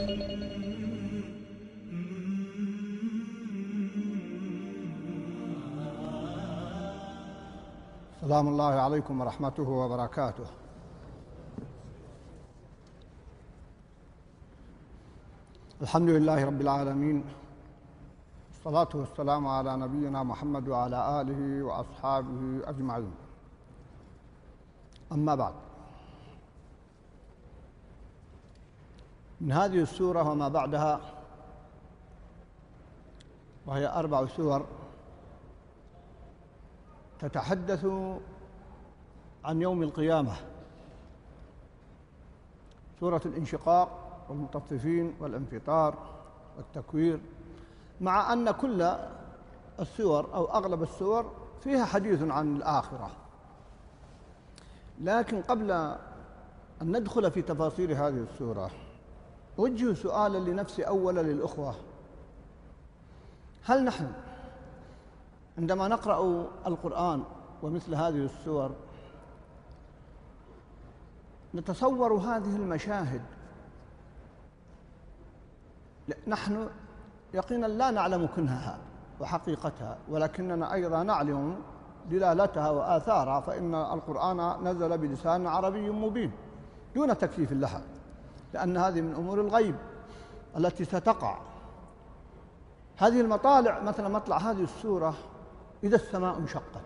سلام الله عليكم ورحمته وبركاته. الحمد لله رب العالمين، الصلاة والسلام على نبينا محمد وعلى آله وأصحابه أجمعين. أما بعد، من هذه السورة وما بعدها، وهي 4 سور تتحدث عن يوم القيامة: سورة الانشقاق والمطففين والانفطار والتكوير، مع أن كل السور أو أغلب السور فيها حديث عن الآخرة. لكن قبل أن ندخل في تفاصيل هذه السورة، أوجه سؤالا لنفسي أولا للأخوة: هل نحن عندما نقرأ القرآن ومثل هذه السور نتصور هذه المشاهد؟ نحن يقينا لا نعلم كنهها وحقيقتها، ولكننا أيضا نعلم دلالتها وآثارها، فإن القرآن نزل بلسان عربي مبين دون تكييف لها، لأن هذه من أمور الغيب التي ستقع. هذه المطالع، مثلا مطلع هذه السورة: إذا السماء انشقت.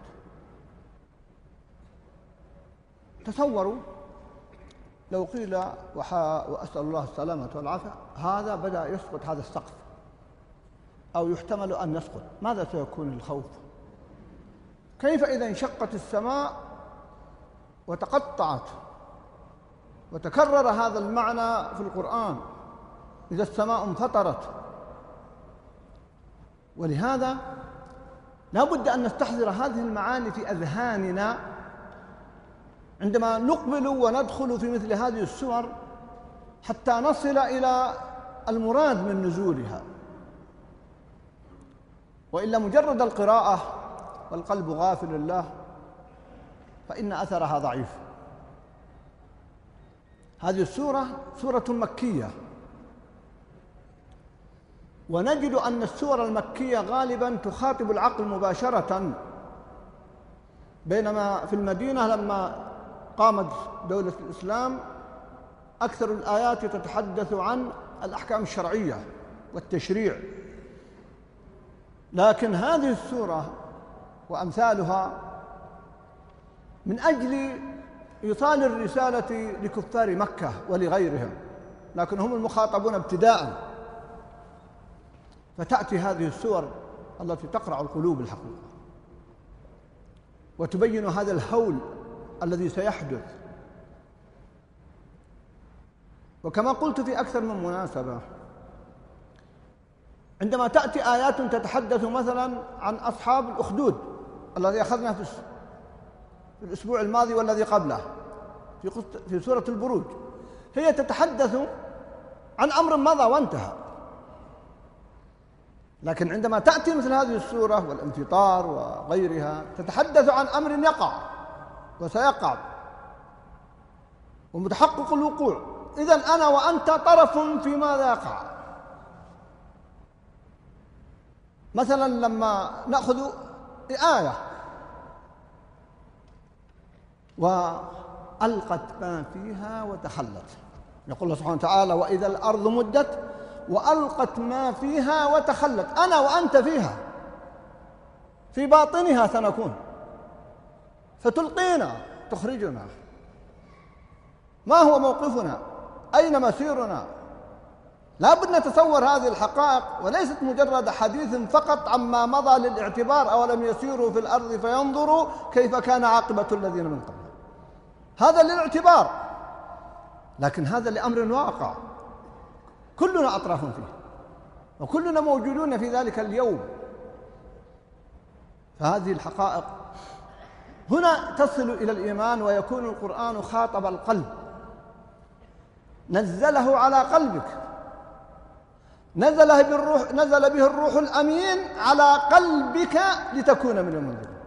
تصوروا لو قيل وأسأل الله السلامة والعافية هذا بدأ يسقط هذا السقف، أو يحتمل أن يسقط، ماذا سيكون الخوف؟ كيف إذا انشقت السماء وتقطعت؟ وتكرر هذا المعنى في القرآن: إذا السماء انفطرت. ولهذا لا بد أن نستحضر هذه المعاني في أذهاننا عندما نقبل وندخل في مثل هذه السور، حتى نصل إلى المراد من نزولها. وإلا مجرد القراءة والقلب غافل الله فإن أثرها ضعيف. هذه السورة سورة مكية، ونجد أن السور المكية غالباً تخاطب العقل مباشرة، بينما في المدينة لما قامت دولة الإسلام أكثر الآيات تتحدث عن الأحكام الشرعية والتشريع. لكن هذه السورة وأمثالها من أجل إيصال الرسالة لكفار مكة ولغيرهم، لكن هم المخاطبون ابتداءً. فتأتي هذه السور التي تقرع القلوب الحقيقة، وتبين هذا الهول الذي سيحدث. وكما قلت في أكثر من مناسبة، عندما تأتي آيات تتحدث مثلا عن أصحاب الأخدود الذي أخذنا في الأسبوع الماضي والذي قبله في سورة البروج، هي تتحدث عن أمر مضى وانتهى. لكن عندما تأتي مثل هذه السورة والانفطار وغيرها تتحدث عن أمر يقع وسيقع ومتحقق الوقوع. إذن أنا وأنت طرف في ماذا يقع. مثلا لما نأخذ آية: وألقت ما فيها وتخلت، يقول الله سبحانه وتعالى: وإذا الأرض مدت وألقت ما فيها وتخلت. أنا وأنت فيها، في باطنها سنكون، فتلقينا تخرجنا. ما هو موقفنا؟ أين مسيرنا؟ لا بد نتصور هذه الحقائق، وليست مجرد حديث فقط عما مضى للاعتبار: أولم يسيروا في الأرض فينظروا كيف كان عاقبة الذين من قبل. هذا للاعتبار، لكن هذا لأمر واقع كلنا أطراف فيه، وكلنا موجودون في ذلك اليوم. فهذه الحقائق هنا تصل إلى الإيمان، ويكون القرآن خاطب القلب، نزله على قلبك، نزل به الروح الأمين على قلبك لتكون من المنذرين.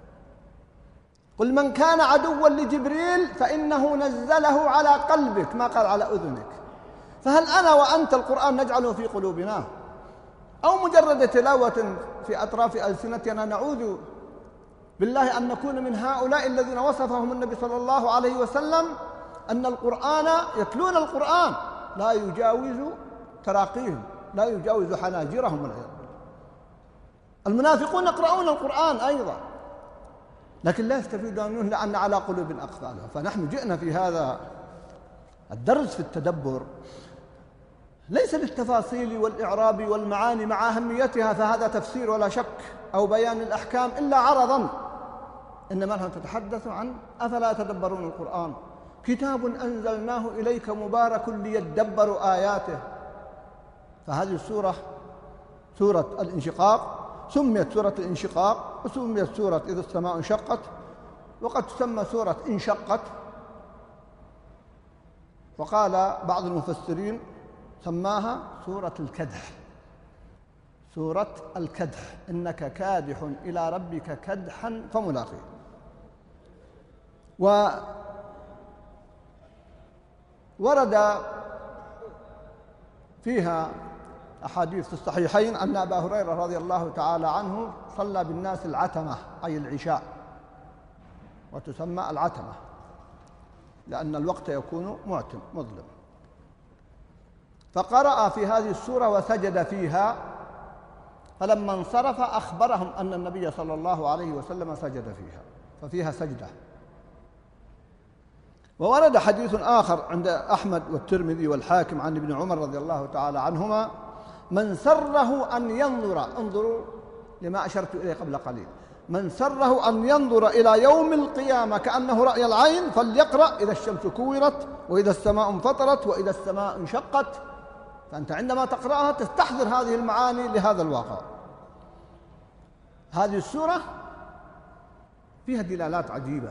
قل من كان عدوا لجبريل فإنه نزله على قلبك، ما قال على أذنك. فهل أنا وأنت القرآن نجعله في قلوبنا أو مجرد تلاوة في أطراف ألسنتنا؟ نعوذ بالله أن نكون من هؤلاء الذين وصفهم النبي صلى الله عليه وسلم أن القرآن يتلون القرآن لا يجاوز تراقيهم، لا يجاوز حناجرهم والعياذ بالله. المنافقون يقرؤون القرآن أيضا لكن لا يستفيدون منه لأن على قلوب أقفالها. فنحن جئنا في هذا الدرس في التدبر ليس للتفاصيل والإعراب والمعاني مع أهميتها، فهذا تفسير ولا شك، أو بيان الأحكام إلا عرضا، إنما نحن نتحدث عن أفلا يتدبرون القرآن، كتاب أنزلناه إليك مبارك ليدبروا آياته. فهذه السورة سورة الانشقاق، سميت سورة الانشقاق وسميت سورة إذا السماء انشقت، وقد تسمى سورة انشقت، وقال بعض المفسرين سماها سورة الكدح، سورة الكدح، إنك كادح إلى ربك كدحا فملاقيه. وورد فيها أحاديث في الصحيحين أن أبا هريرة رضي الله تعالى عنه صلى بالناس العتمة أي العشاء، وتسمى العتمة لأن الوقت يكون معتم مظلم، فقرأ في هذه السورة وسجد فيها، فلما انصرف أخبرهم أن النبي صلى الله عليه وسلم سجد فيها، ففيها سجدة. وورد حديث آخر عند أحمد والترمذي والحاكم عن ابن عمر رضي الله تعالى عنهما: من سره أن ينظر، انظروا لما أشرت إليه قبل قليل، من سره أن ينظر إلى يوم القيامة كأنه رأي العين فليقرأ إذا الشمس كورت وإذا السماء انفطرت وإذا السماء انشقت. فأنت عندما تقرأها تستحضر هذه المعاني لهذا الواقع. هذه السورة فيها دلالات عجيبة،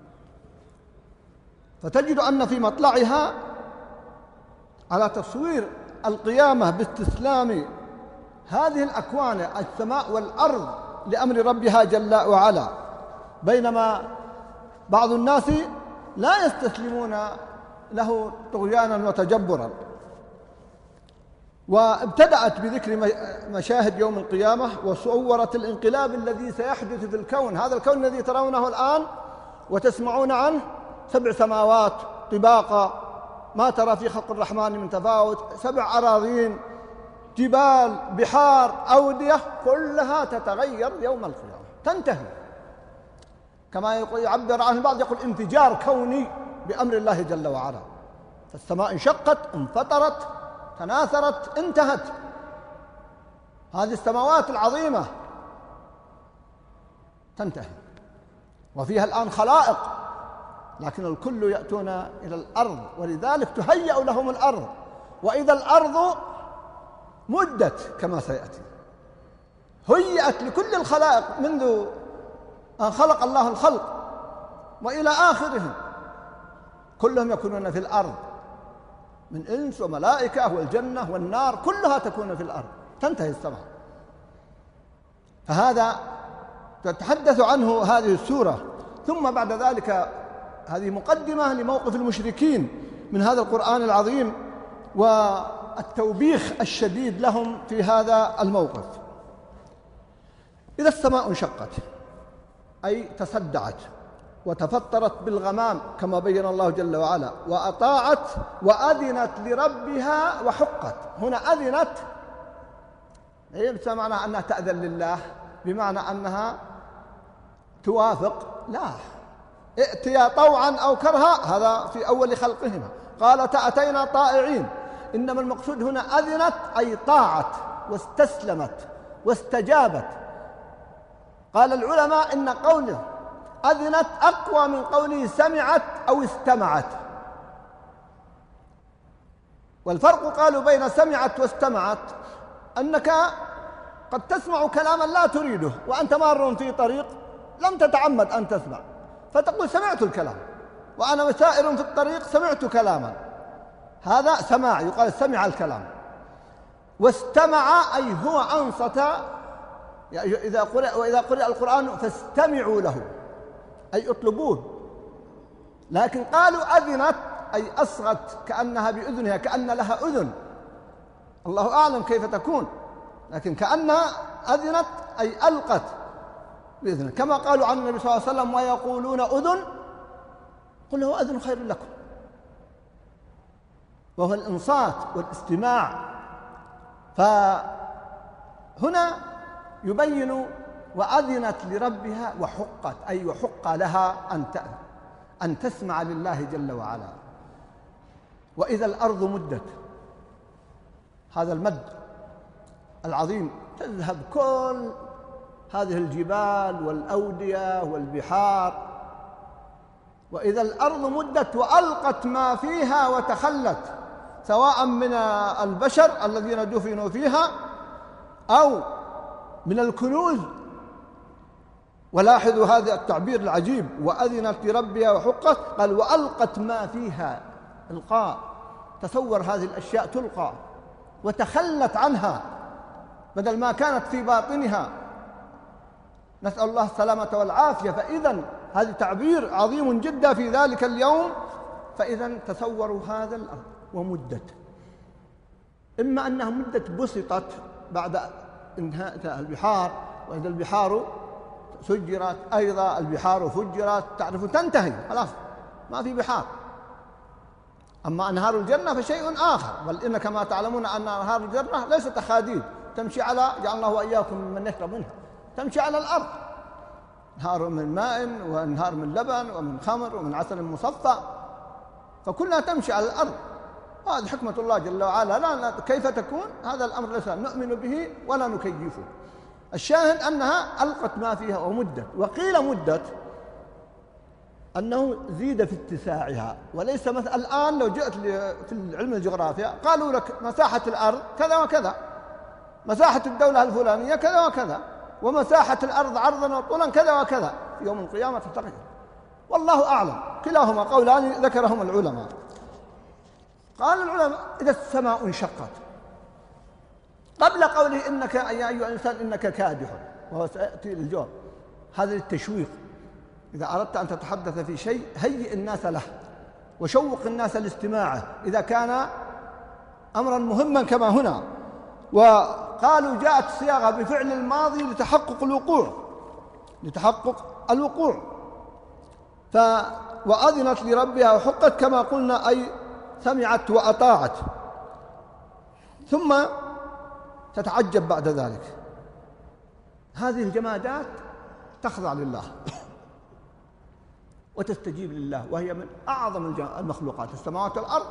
فتجد أن في مطلعها على تصوير القيامة باستسلام هذه الأكوان السماء والأرض لأمر ربها جل وعلا، بينما بعض الناس لا يستسلمون له طغيانا وتجبرا. وابتدأت بذكر مشاهد يوم القيامة، وصورت الانقلاب الذي سيحدث في الكون، هذا الكون الذي ترونه الآن وتسمعون عنه، 7 سماوات طباقا ما ترى في خلق الرحمن من تفاوت، 7 أراضين، جبال، بحار، أودية، كلها تتغير يوم القيامة تنتهي، كما يعبر عنه البعض يقول انفجار كوني بأمر الله جل وعلا. فالسماء انشقت، انفطرت، تناثرت، انتهت. هذه السماوات العظيمة تنتهي، وفيها الآن خلائق، لكن الكل يأتون إلى الأرض، ولذلك تهيأ لهم الأرض. وإذا الأرض مدت كما سيأتي، هيأت لكل الخلائق منذ أن خلق الله الخلق وإلى آخرهم، كلهم يكونون في الأرض من إنس وملائكة، والجنة والنار كلها تكون في الأرض، تنتهي السماء. فهذا تتحدث عنه هذه السورة. ثم بعد ذلك هذه مقدمة لموقف المشركين من هذا القرآن العظيم والتوبيخ الشديد لهم في هذا الموقف. إذا السماء انشقت أي تصدعت وتفطرت بالغمام كما بين الله جل وعلا، وأطاعت وأذنت لربها وحقت. هنا أذنت ليس معنى أنها تأذن لله بمعنى أنها توافق، لا، ائتيا طوعا أو كرها، هذا في أول خلقهما، قالت أتينا طائعين. إنما المقصود هنا أذنت أي طاعت واستسلمت واستجابت. قال العلماء إن قوله أذنت أقوى من قوله سمعت أو استمعت، والفرق قالوا بين سمعت واستمعت أنك قد تسمع كلاما لا تريده وأنت مار في طريق لم تتعمد أن تسمع، فتقول سمعت الكلام، وأنا سائر في الطريق سمعت كلاما، هذا سماع، يقال سمع الكلام. واستمع أي هو أنصت، وإذا قرئ القرآن فاستمعوا له أي اطلبوه. لكن قالوا أذنت أي أصغت كأنها بأذنها، كأن لها أذن، الله أعلم كيف تكون، لكن كأنها أذنت أي ألقت بإذنها، كما قالوا عن النبي صلى الله عليه وسلم: ويقولون أذن قل له أذن خير لكم، وهو الإنصات والاستماع. فهنا يبين وأذنت لربها وحقت، أي وحق لها أن تسمع لله جل وعلا. وإذا الأرض مدت، هذا المد العظيم، تذهب كل هذه الجبال والأودية والبحار. وإذا الأرض مدت وألقت ما فيها وتخلت، سواء من البشر الذين دفنوا فيها أو من الكنوز. ولاحظوا هذا التعبير العجيب: وأذنت لربها وحقت، قال وألقت ما فيها. إلقاء، تصور هذه الأشياء تلقى، وتخلت عنها بدل ما كانت في باطنها، نسأل الله السلامة والعافية. فإذا هذا تعبير عظيم جدا في ذلك اليوم. فإذا تصوروا هذا الأرض ومدت، إما أنها مدت بسطت بعد انهاء البحار، وإذا البحار سجرت أيضا البحار فجرت، تعرفوا تنتهي خلاص ما في بحار. أما أنهار الجنة فشيء آخر، بل إن كما تعلمون أن أنهار الجنة ليست أخاديد تمشي على، جعل الله وإياكم ممن يشرب منها، تمشي على الأرض، انهار من ماء وانهار من لبن ومن خمر ومن عسل مصفى، فكلها تمشي على الأرض. هذه حكمة الله جل وعلا، لا كيف تكون هذا الأمر ليس نؤمن به ولا نكيفه. الشاهد أنها ألقت ما فيها ومدت. وقيل مدت أنه زيد في اتساعها، وليس مثل الآن لو جئت في علم الجغرافيا قالوا لك مساحة الأرض كذا وكذا، مساحة الدولة الفلانية كذا وكذا، ومساحة الأرض عرضا وطولا كذا وكذا، يوم القيامة تتغير، والله أعلم. كلاهما قولان ذكرهما العلماء. قال العلماء: إذا السماء انشقت، قبل قوله إنك يا أيها الإنسان إنك كادح، وهو سيأتي للجواب، هذا للتشويق. إذا أردت أن تتحدث في شيء هيئ الناس له وشوق الناس لاستماعه إذا كان أمرا مهما كما هنا. وقالوا جاءت الصياغة بفعل الماضي لتحقق الوقوع. وأذنت لربها وحقت كما قلنا، أي سمعت وأطاعت. ثم تتعجب بعد ذلك، هذه الجمادات تخضع لله وتستجيب لله، وهي من أعظم المخلوقات. السماوات والأرض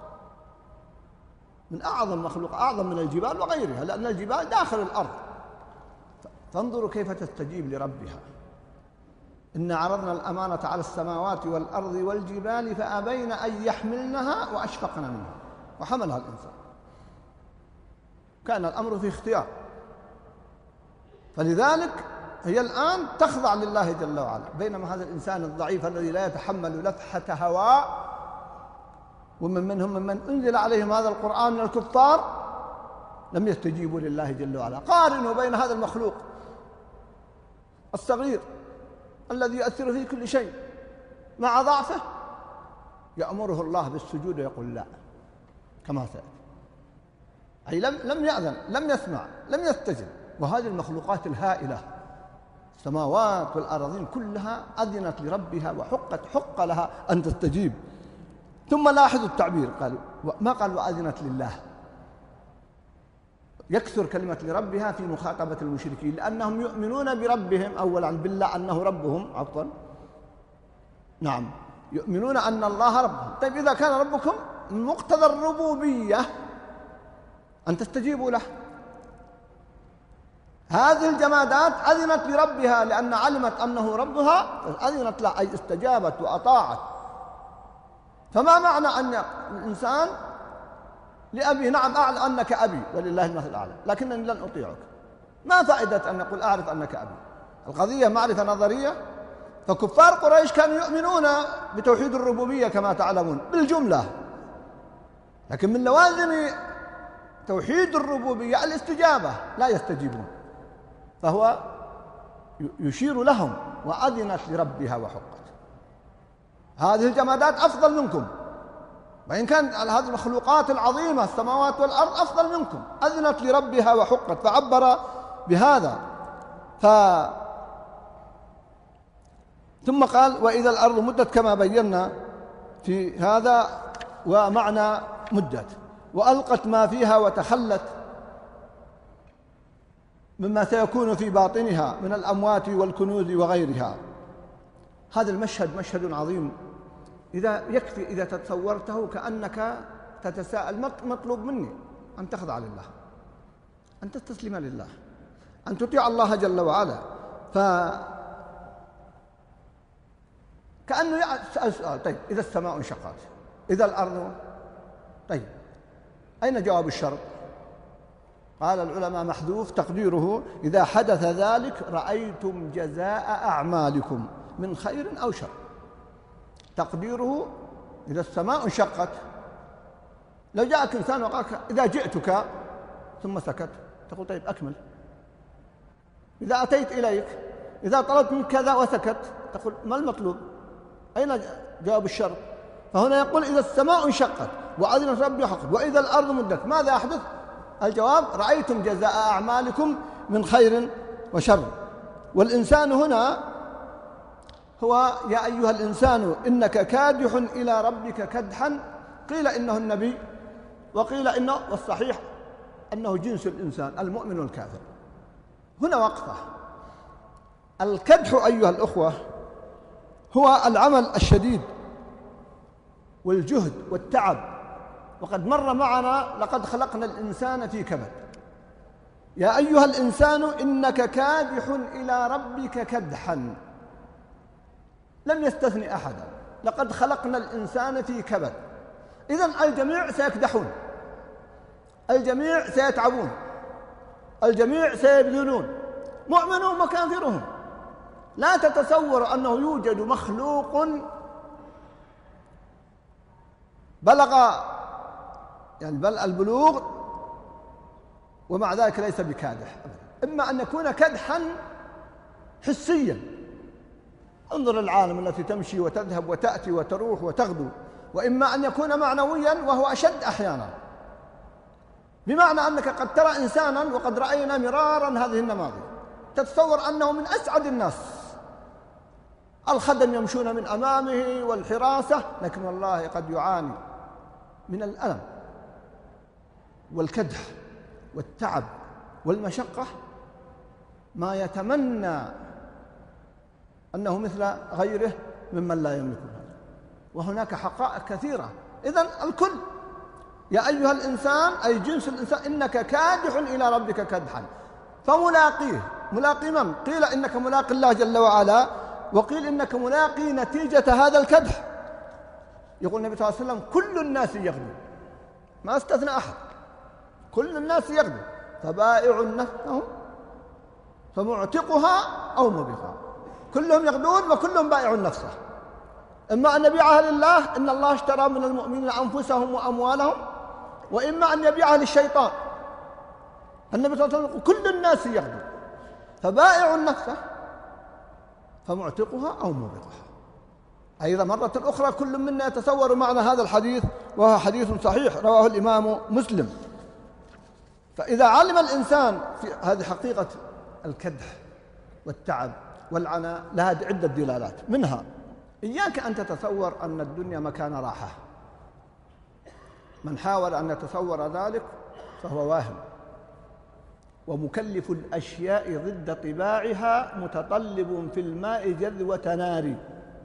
من أعظم المخلوقات، أعظم من الجبال وغيرها، لأن الجبال داخل الأرض. فانظروا كيف تستجيب لربها. إنا عرضنا الأمانة على السماوات والأرض والجبال فأبين أن يحملنها وأشفقن منها وحملها الإنسان. كان الأمر في اختيار، فلذلك هي الآن تخضع لله جل وعلا. بينما هذا الإنسان الضعيف الذي لا يتحمل لفحة هواء، ومنهم من أنزل عليهم هذا القرآن من الكفار، لم يستجيبوا لله جل وعلا. قارنوا بين هذا المخلوق الصغير الذي يؤثر في كل شيء مع ضعفه، يأمره الله بالسجود ويقول لا، كما سيأتي. أي لم يأذن، لم يسمع، لم يستجب. وهذه المخلوقات الهائلة، السماوات والأراضين كلها أذنت لربها وحقت، حق لها أن تستجيب. ثم لاحظوا التعبير، قالوا ما قال وأذنت لله. يكثر كلمة لربها في مخاطبة المشركين، لأنهم يؤمنون بربهم، أولا بالله أنه ربهم، عفوا نعم، يؤمنون أن الله ربهم. طيب إذا كان ربكم من مقتضى الربوبية أن تستجيبوا له. هذه الجمادات أذنت لربها لأن علمت أنه ربها، أذنت له أي استجابت وأطاعت. فما معنى أن الإنسان لأبي نعم أعلم أنك أبي ولله المثل الأعلى لكنني لن أطيعك؟ ما فائدة أن يقول أعرف أنك أبي؟ القضية معرفة نظرية. فكفار قريش كانوا يؤمنون بتوحيد الربوبية كما تعلمون بالجملة، لكن من لوازم توحيد الربوبية الاستجابة، لا يستجيبون. فهو يشير لهم وأذنت لربها وحقت. هذه الجمادات أفضل منكم، وإن كان هذه المخلوقات العظيمة السماوات والأرض أفضل منكم، أذنت لربها وحقت، فعبر بهذا. ثم قال وإذا الأرض مدت كما بينا في هذا، ومعنى مدت وألقت ما فيها وتخلت مما سيكون في باطنها من الأموات والكنوز وغيرها. هذا المشهد مشهد عظيم، يكفي إذا تصورته كأنك تتساءل مطلوب مني أن تخضع لله، أن تستسلم لله، أن تطيع الله جل وعلا. كأنه يسأل سؤال: طيب إذا السماء انشقت، إذا الأرض، طيب أين جواب الشرط؟ قال العلماء محذوف تقديره: إذا حدث ذلك رأيتم جزاء أعمالكم من خير أو شر. تقديره إذا السماء انشقت، لو جاءك إنسان وقالك إذا جئتك ثم سكت، تقول طيب أكمل. إذا أتيت إليك، إذا طلبت منك كذا وسكت، تقول ما المطلوب؟ أين جواب الشرط؟ فهنا يقول إذا السماء انشقت وأذنت ربي حقت وإذا الأرض مدت، ماذا يحدث؟ الجواب: رأيتم جزاء أعمالكم من خير وشر. والإنسان هنا هو يا أيها الإنسان إنك كادح إلى ربك كدحا، قيل إنه النبي، وقيل إنه، والصحيح أنه جنس الإنسان المؤمن والكافر. هنا وقفة. الكدح أيها الأخوة هو العمل الشديد والجهد والتعب، وقد مر معنا لقد خلقنا الإنسان في كبد. يا أيها الإنسان إنك كادح إلى ربك كدحا، لم يستثني أحدا، لقد خلقنا الإنسان في كبد. إذن الجميع سيكدحون، الجميع سيتعبون، الجميع سيبذلون، مؤمنهم وكافرهم. لا تتصور أنه يوجد مخلوق بلغ بل البلوغ ومع ذلك ليس بكادح. إما أن يكون كدحا حسيا، انظر العالم التي تمشي وتذهب وتأتي وتروح وتغدو، وإما أن يكون معنويا وهو أشد أحيانا، بمعنى أنك قد ترى إنسانا، وقد رأينا مرارا هذه النماذج، تتصور أنه من أسعد الناس، الخدم يمشون من أمامه والحراسة، لكن والله قد يعاني من الألم والكدح والتعب والمشقة ما يتمنى أنه مثل غيره ممن لا يملك هذا. وهناك حقائق كثيرة. إذن الكل، يا أيها الإنسان أي جنس الإنسان إنك كادح إلى ربك كدحا، فملاقيه. ملاقي من؟ قيل إنك ملاقي الله جل وعلا، وقيل إنك ملاقي نتيجة هذا الكدح. يقول النبي صلى الله عليه وسلم: كل الناس يغدو، ما استثنى أحد، كل الناس يغدو، فبائع نفسه فمعتقها أو موبقها. كلهم يغدون وكلهم بائع نفسه، إما أن يبيعها لله، إن الله اشترى من المؤمنين أنفسهم وأموالهم، وإما أن يبيعها للشيطان. النبي صلى الله عليه وسلم: كل الناس يغدو، فبائع نفسه فمعتقها أو موبقها. أيضا مرة أخرى كل منا يتصور معنى هذا الحديث، وهو حديث صحيح رواه الإمام مسلم. فإذا علم الإنسان في هذه حقيقة الكدح والتعب والعناء، لها عدة دلالات، منها إياك أن تتصور أن الدنيا مكان راحة. من حاول أن يتصور ذلك فهو واهم، ومكلف الأشياء ضد طباعها متطلب في الماء جذوة نار.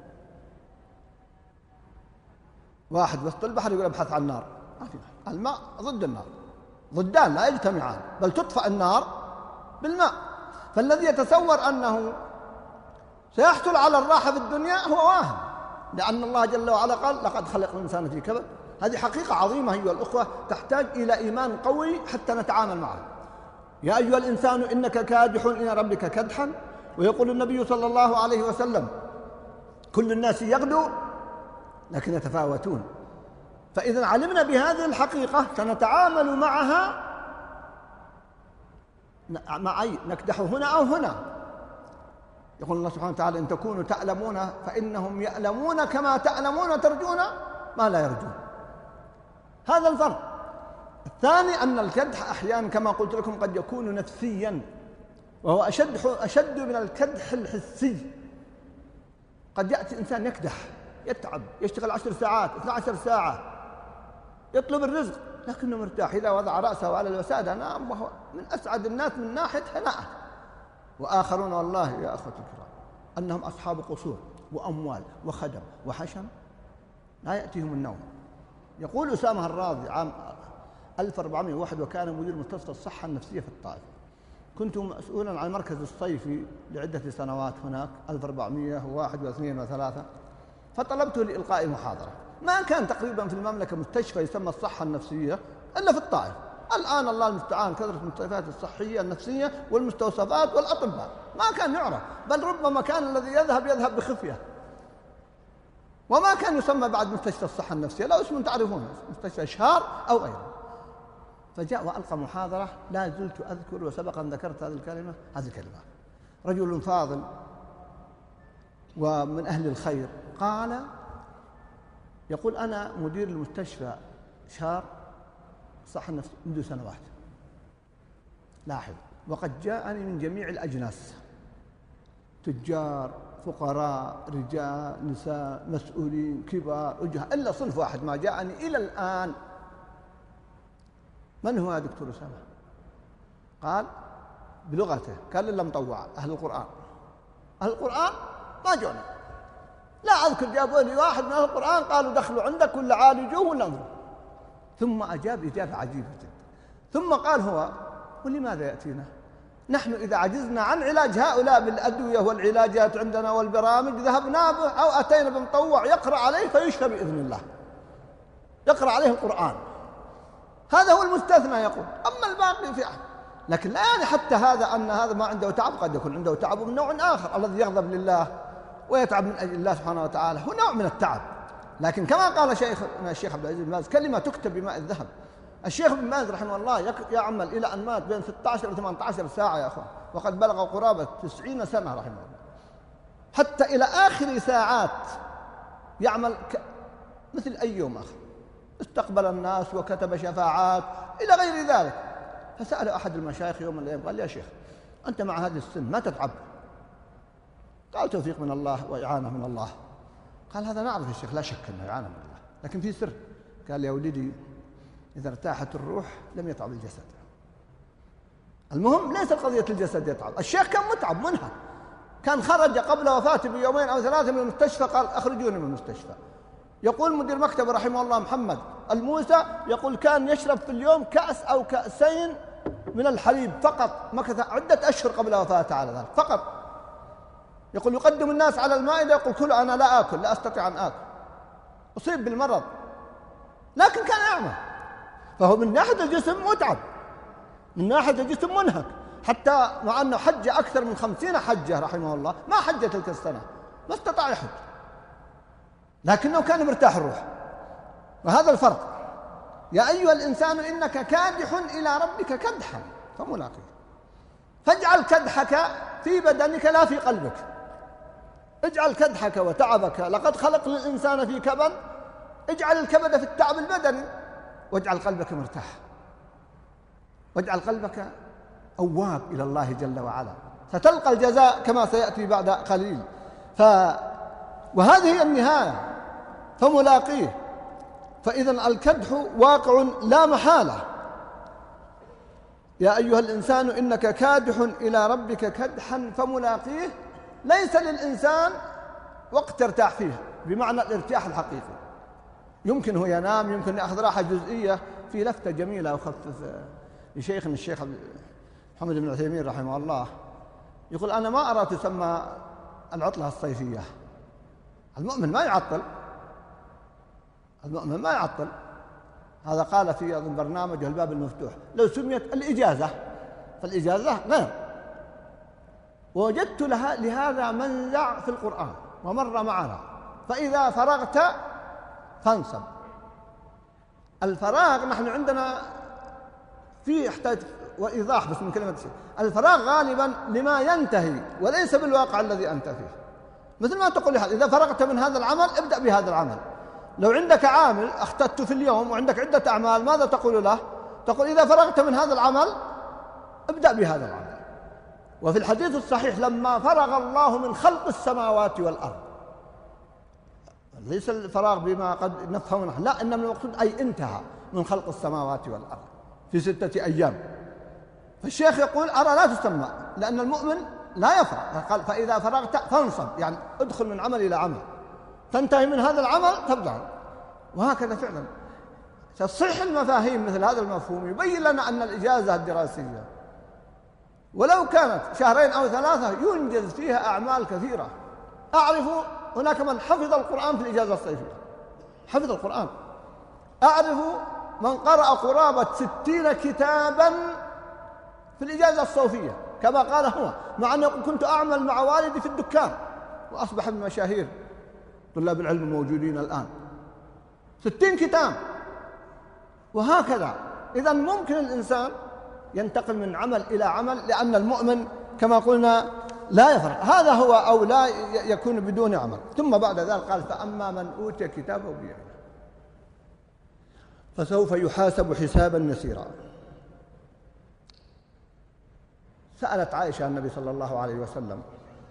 واحد وسط البحر يقول ابحث عن نار، ما في. الماء ضد النار، ضدان لا يجتمعان، بل تطفأ النار بالماء. فالذي يتصور أنه سيحصل على الراحة في الدنيا هو واهم، لأن الله جل وعلا قال: لقد خلق الإنسان في كبد. هذه حقيقة عظيمة أيها الأخوة، تحتاج إلى إيمان قوي حتى نتعامل معها. يا أيها الإنسان إنك كادح إلى ربك كدحا. ويقول النبي صلى الله عليه وسلم: كل الناس يغدو لكن يتفاوتون. فإذا علمنا بهذه الحقيقة سنتعامل معها معي، نكدح هنا أو هنا. يقول الله سبحانه وتعالى: إن تكونوا تعلمون فإنهم يعلمون كما تعلمون، ترجون ما لا يرجون. هذا الفرق. الثاني أن الكدح أحيانا كما قلت لكم قد يكون نفسيا، وهو أشد من الكدح الحسي. قد يأتي إنسان يكدح، يتعب، يشتغل 10 ساعات 12 ساعة، يطلب الرزق لكنه مرتاح، إذا وضع رأسه على الوسادة نام وهو من أسعد الناس من ناحية هناءه. وآخرون والله يا أخوة الكرام أنهم أصحاب قصور وأموال وخدم وحشم لا يأتيهم النوم. يقول أسامة الراضي عام 1401 وكان مدير مستشفى الصحة النفسية في الطائف: كنت مسؤولا عن المركز الصيفي لعدة سنوات هناك 1401 و2 و3، فطلبته لإلقاء محاضرة. ما كان تقريبا في المملكة مستشفى يسمى الصحة النفسية إلا في الطائف. الآن الله المستعان كثرة المستشفيات الصحية النفسية والمستوصفات والأطباء، ما كان يعرف، بل ربما كان الذي يذهب بخفية، وما كان يسمى بعد مستشفى الصحة النفسية، لا اسم تعرفونه، مستشفى إشهار أو غيره. فجاء وألقى محاضرة لا زلت أذكر، وسبق أن ذكرت هذه الكلمة. رجل فاضل ومن أهل الخير قال، يقول: أنا مدير المستشفى إشهار الصحة النفسية منذ سنوات، لاحظ، وقد جاءني من جميع الأجناس، تجار، فقراء، رجال، نساء، مسؤولين، كبار، وجهاء، إلا صنف واحد ما جاءني إلى الآن. من هو يا دكتور أسامة؟ قال بلغته، قال إلا مطوع أهل القرآن. أهل القرآن ما جونا، لا أذكر جابوا لي واحد من أهل القرآن قالوا دخلوا عندك ولا عالجوه ولا انظروا. ثم أجاب إجابة عجيبة جدا، ثم قال هو: ولماذا يأتينا؟ نحن إذا عجزنا عن علاج هؤلاء بالأدوية والعلاجات عندنا والبرامج ذهبنا به أو أتينا بمطوع يقرأ عليه فيشفى بإذن الله، يقرأ عليه القرآن. هذا هو المستثنى يقول، أما الباقي في أحد. لكن لا يعني حتى هذا أن هذا ما عنده تعب، قد يكون عنده تعب من نوع آخر. الذي يغضب لله ويتعب من أجل الله سبحانه وتعالى هو نوع من التعب. لكن كما قال شيخنا الشيخ عبد العزيز بن باز: كلمة تكتب بماء الذهب. الشيخ ابن باز رحمه الله يعمل إلى أن مات بين 16 و 18 ساعة يا أخوان، وقد بلغ قرابة 90 سنة رحمه الله، حتى إلى آخر ساعات يعمل مثل أي يوم آخر، استقبل الناس وكتب شفاعات إلى غير ذلك. فسأل أحد المشايخ يوم من الأيام قال: يا شيخ أنت مع هذه السن ما تتعب؟ قال: توفيق من الله وإعانة من الله. قال: هذا نعرف يا شيخ، لا شك أنه إعانة من الله، لكن في سر. قال: يا ولدي إذا ارتاحت الروح لم يتعب الجسد. المهم ليس قضية الجسد يتعب. الشيخ كان متعب منها، كان خرج قبل وفاته بيومين أو 3 من المستشفى، قال: أخرجوني من المستشفى. يقول مدير مكتبه رحمه الله محمد الموسى، يقول كان يشرب في اليوم كأس أو كأسين من الحليب فقط، مكث عدة أشهر قبل وفاته على ذلك فقط. يقول يقدم الناس على المائدة يقول: كل أنا لا آكل، لا أستطيع أن آكل، أصيب بالمرض، لكن كان أعمى. فهو من ناحية الجسم متعب، من ناحية الجسم منهك، حتى مع أنه حج أكثر من 50 حجة رحمه الله، ما حج تلك السنة، ما استطاع يحج، لكنه كان مرتاح الروح. وهذا الفرق. يا أيها الإنسان إنك كادح إلى ربك كدحا فملاقيه. فاجعل كدحك في بدنك لا في قلبك، اجعل كدحك وتعبك، لقد خلقنا الإنسان في كبد، اجعل الكبد في التعب البدني، واجعل قلبك مرتاح، واجعل قلبك أواب إلى الله جل وعلا، ستلقى الجزاء كما سيأتي بعد قليل. وهذه هي النهاية، فملاقيه. فإذا الكدح واقع لا محالة. يا أيها الإنسان إنك كادح إلى ربك كدحا فملاقيه. ليس للإنسان وقت يرتاح فيه بمعنى الارتياح الحقيقي، يمكن هو ينام، يمكن يأخذ راحة جزئية. في لفتة جميلة أخفف لشيخنا الشيخ محمد بن عثيمين رحمه الله، يقول: أنا ما أرى تسمى العطلة الصيفية. المؤمن ما يعطل، المؤمن ما يعطل. هذا قال في أظن برنامجه الباب المفتوح: لو سميت الإجازة فالإجازة غير. ووجدت لهذا منزع في القرآن ومر معنا: فإذا فرغت فانصب. الفراغ نحن عندنا فيه يحتاج وإيضاح بس من كلمة شيء. الفراغ غالبا لما ينتهي وليس بالواقع الذي أنت فيه. مثل ما تقول لحد: إذا فرغت من هذا العمل ابدأ بهذا العمل، لو عندك عامل أخطأت في اليوم وعندك عدة أعمال، ماذا تقول له؟ تقول إذا فرغت من هذا العمل ابدأ بهذا العمل. وفي الحديث الصحيح لما فرغ الله من خلق السماوات والأرض، ليس الفراغ بما قد نفهمه، لا، إنما المقصود أي انتهى من خلق السماوات والأرض في 6 أيام. فالشيخ يقول أرى لا تسمى، لأن المؤمن لا يفرغ، قال فإذا فرغت فانصب، يعني ادخل من عمل إلى عمل، تنتهي من هذا العمل تبدأ. وهكذا فعلا تصحيح المفاهيم مثل هذا المفهوم يبين لنا أن الإجازة الدراسية ولو كانت 2 أو 3 ينجز فيها أعمال كثيرة. أعرف هناك من حفظ القرآن في الإجازة الصيفية، حفظ القرآن. أعرف من قرأ قرابة 60 كتابا في الإجازة الصيفية كما قال هو، مع أنه كنت أعمل مع والدي في الدكان وأصبح من مشاهير طلاب العلم الموجودين الآن. 60 كتاب. وهكذا إذا ممكن الإنسان ينتقل من عمل إلى عمل، لأن المؤمن كما قلنا لا يفرق، هذا هو، أو لا يكون بدون عمل. ثم بعد ذلك قال فأما من أوتي كتابه بيمينه فسوف يحاسب حسابا يسيرا. سألت عائشة النبي صلى الله عليه وسلم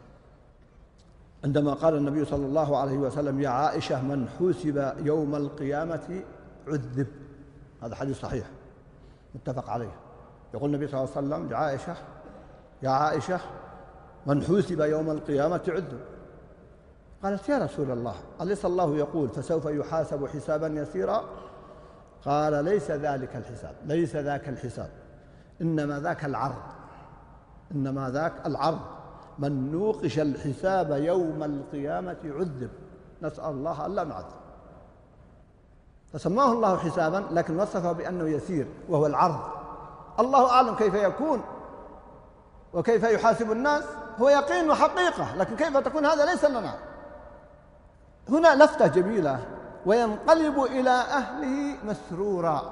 عندما قال النبي صلى الله عليه وسلم يا عائشة من حوسب يوم القيامة عذب، هذا حديث صحيح متفق عليه. يقول النبي صلى الله عليه وسلم لعائشة يا عائشة من حوسب يوم القيامة عذب. قالت يا رسول الله أليس الله يقول فسوف يحاسب حسابا يسيرا؟ قال ليس ذلك الحساب، ليس ذاك الحساب، إنما ذاك العرض، إنما ذاك العرض، من نوقش الحساب يوم القيامة عذب، نسأل الله ألا نعذب. فسماه الله حسابا لكن وصفه بأنه يسير وهو العرض. الله أعلم كيف يكون وكيف يحاسب الناس، هو يقين وحقيقة، لكن كيف تكون هذا ليس لنا. هنا لفتة جميلة وينقلب إلى أهله مسرورا.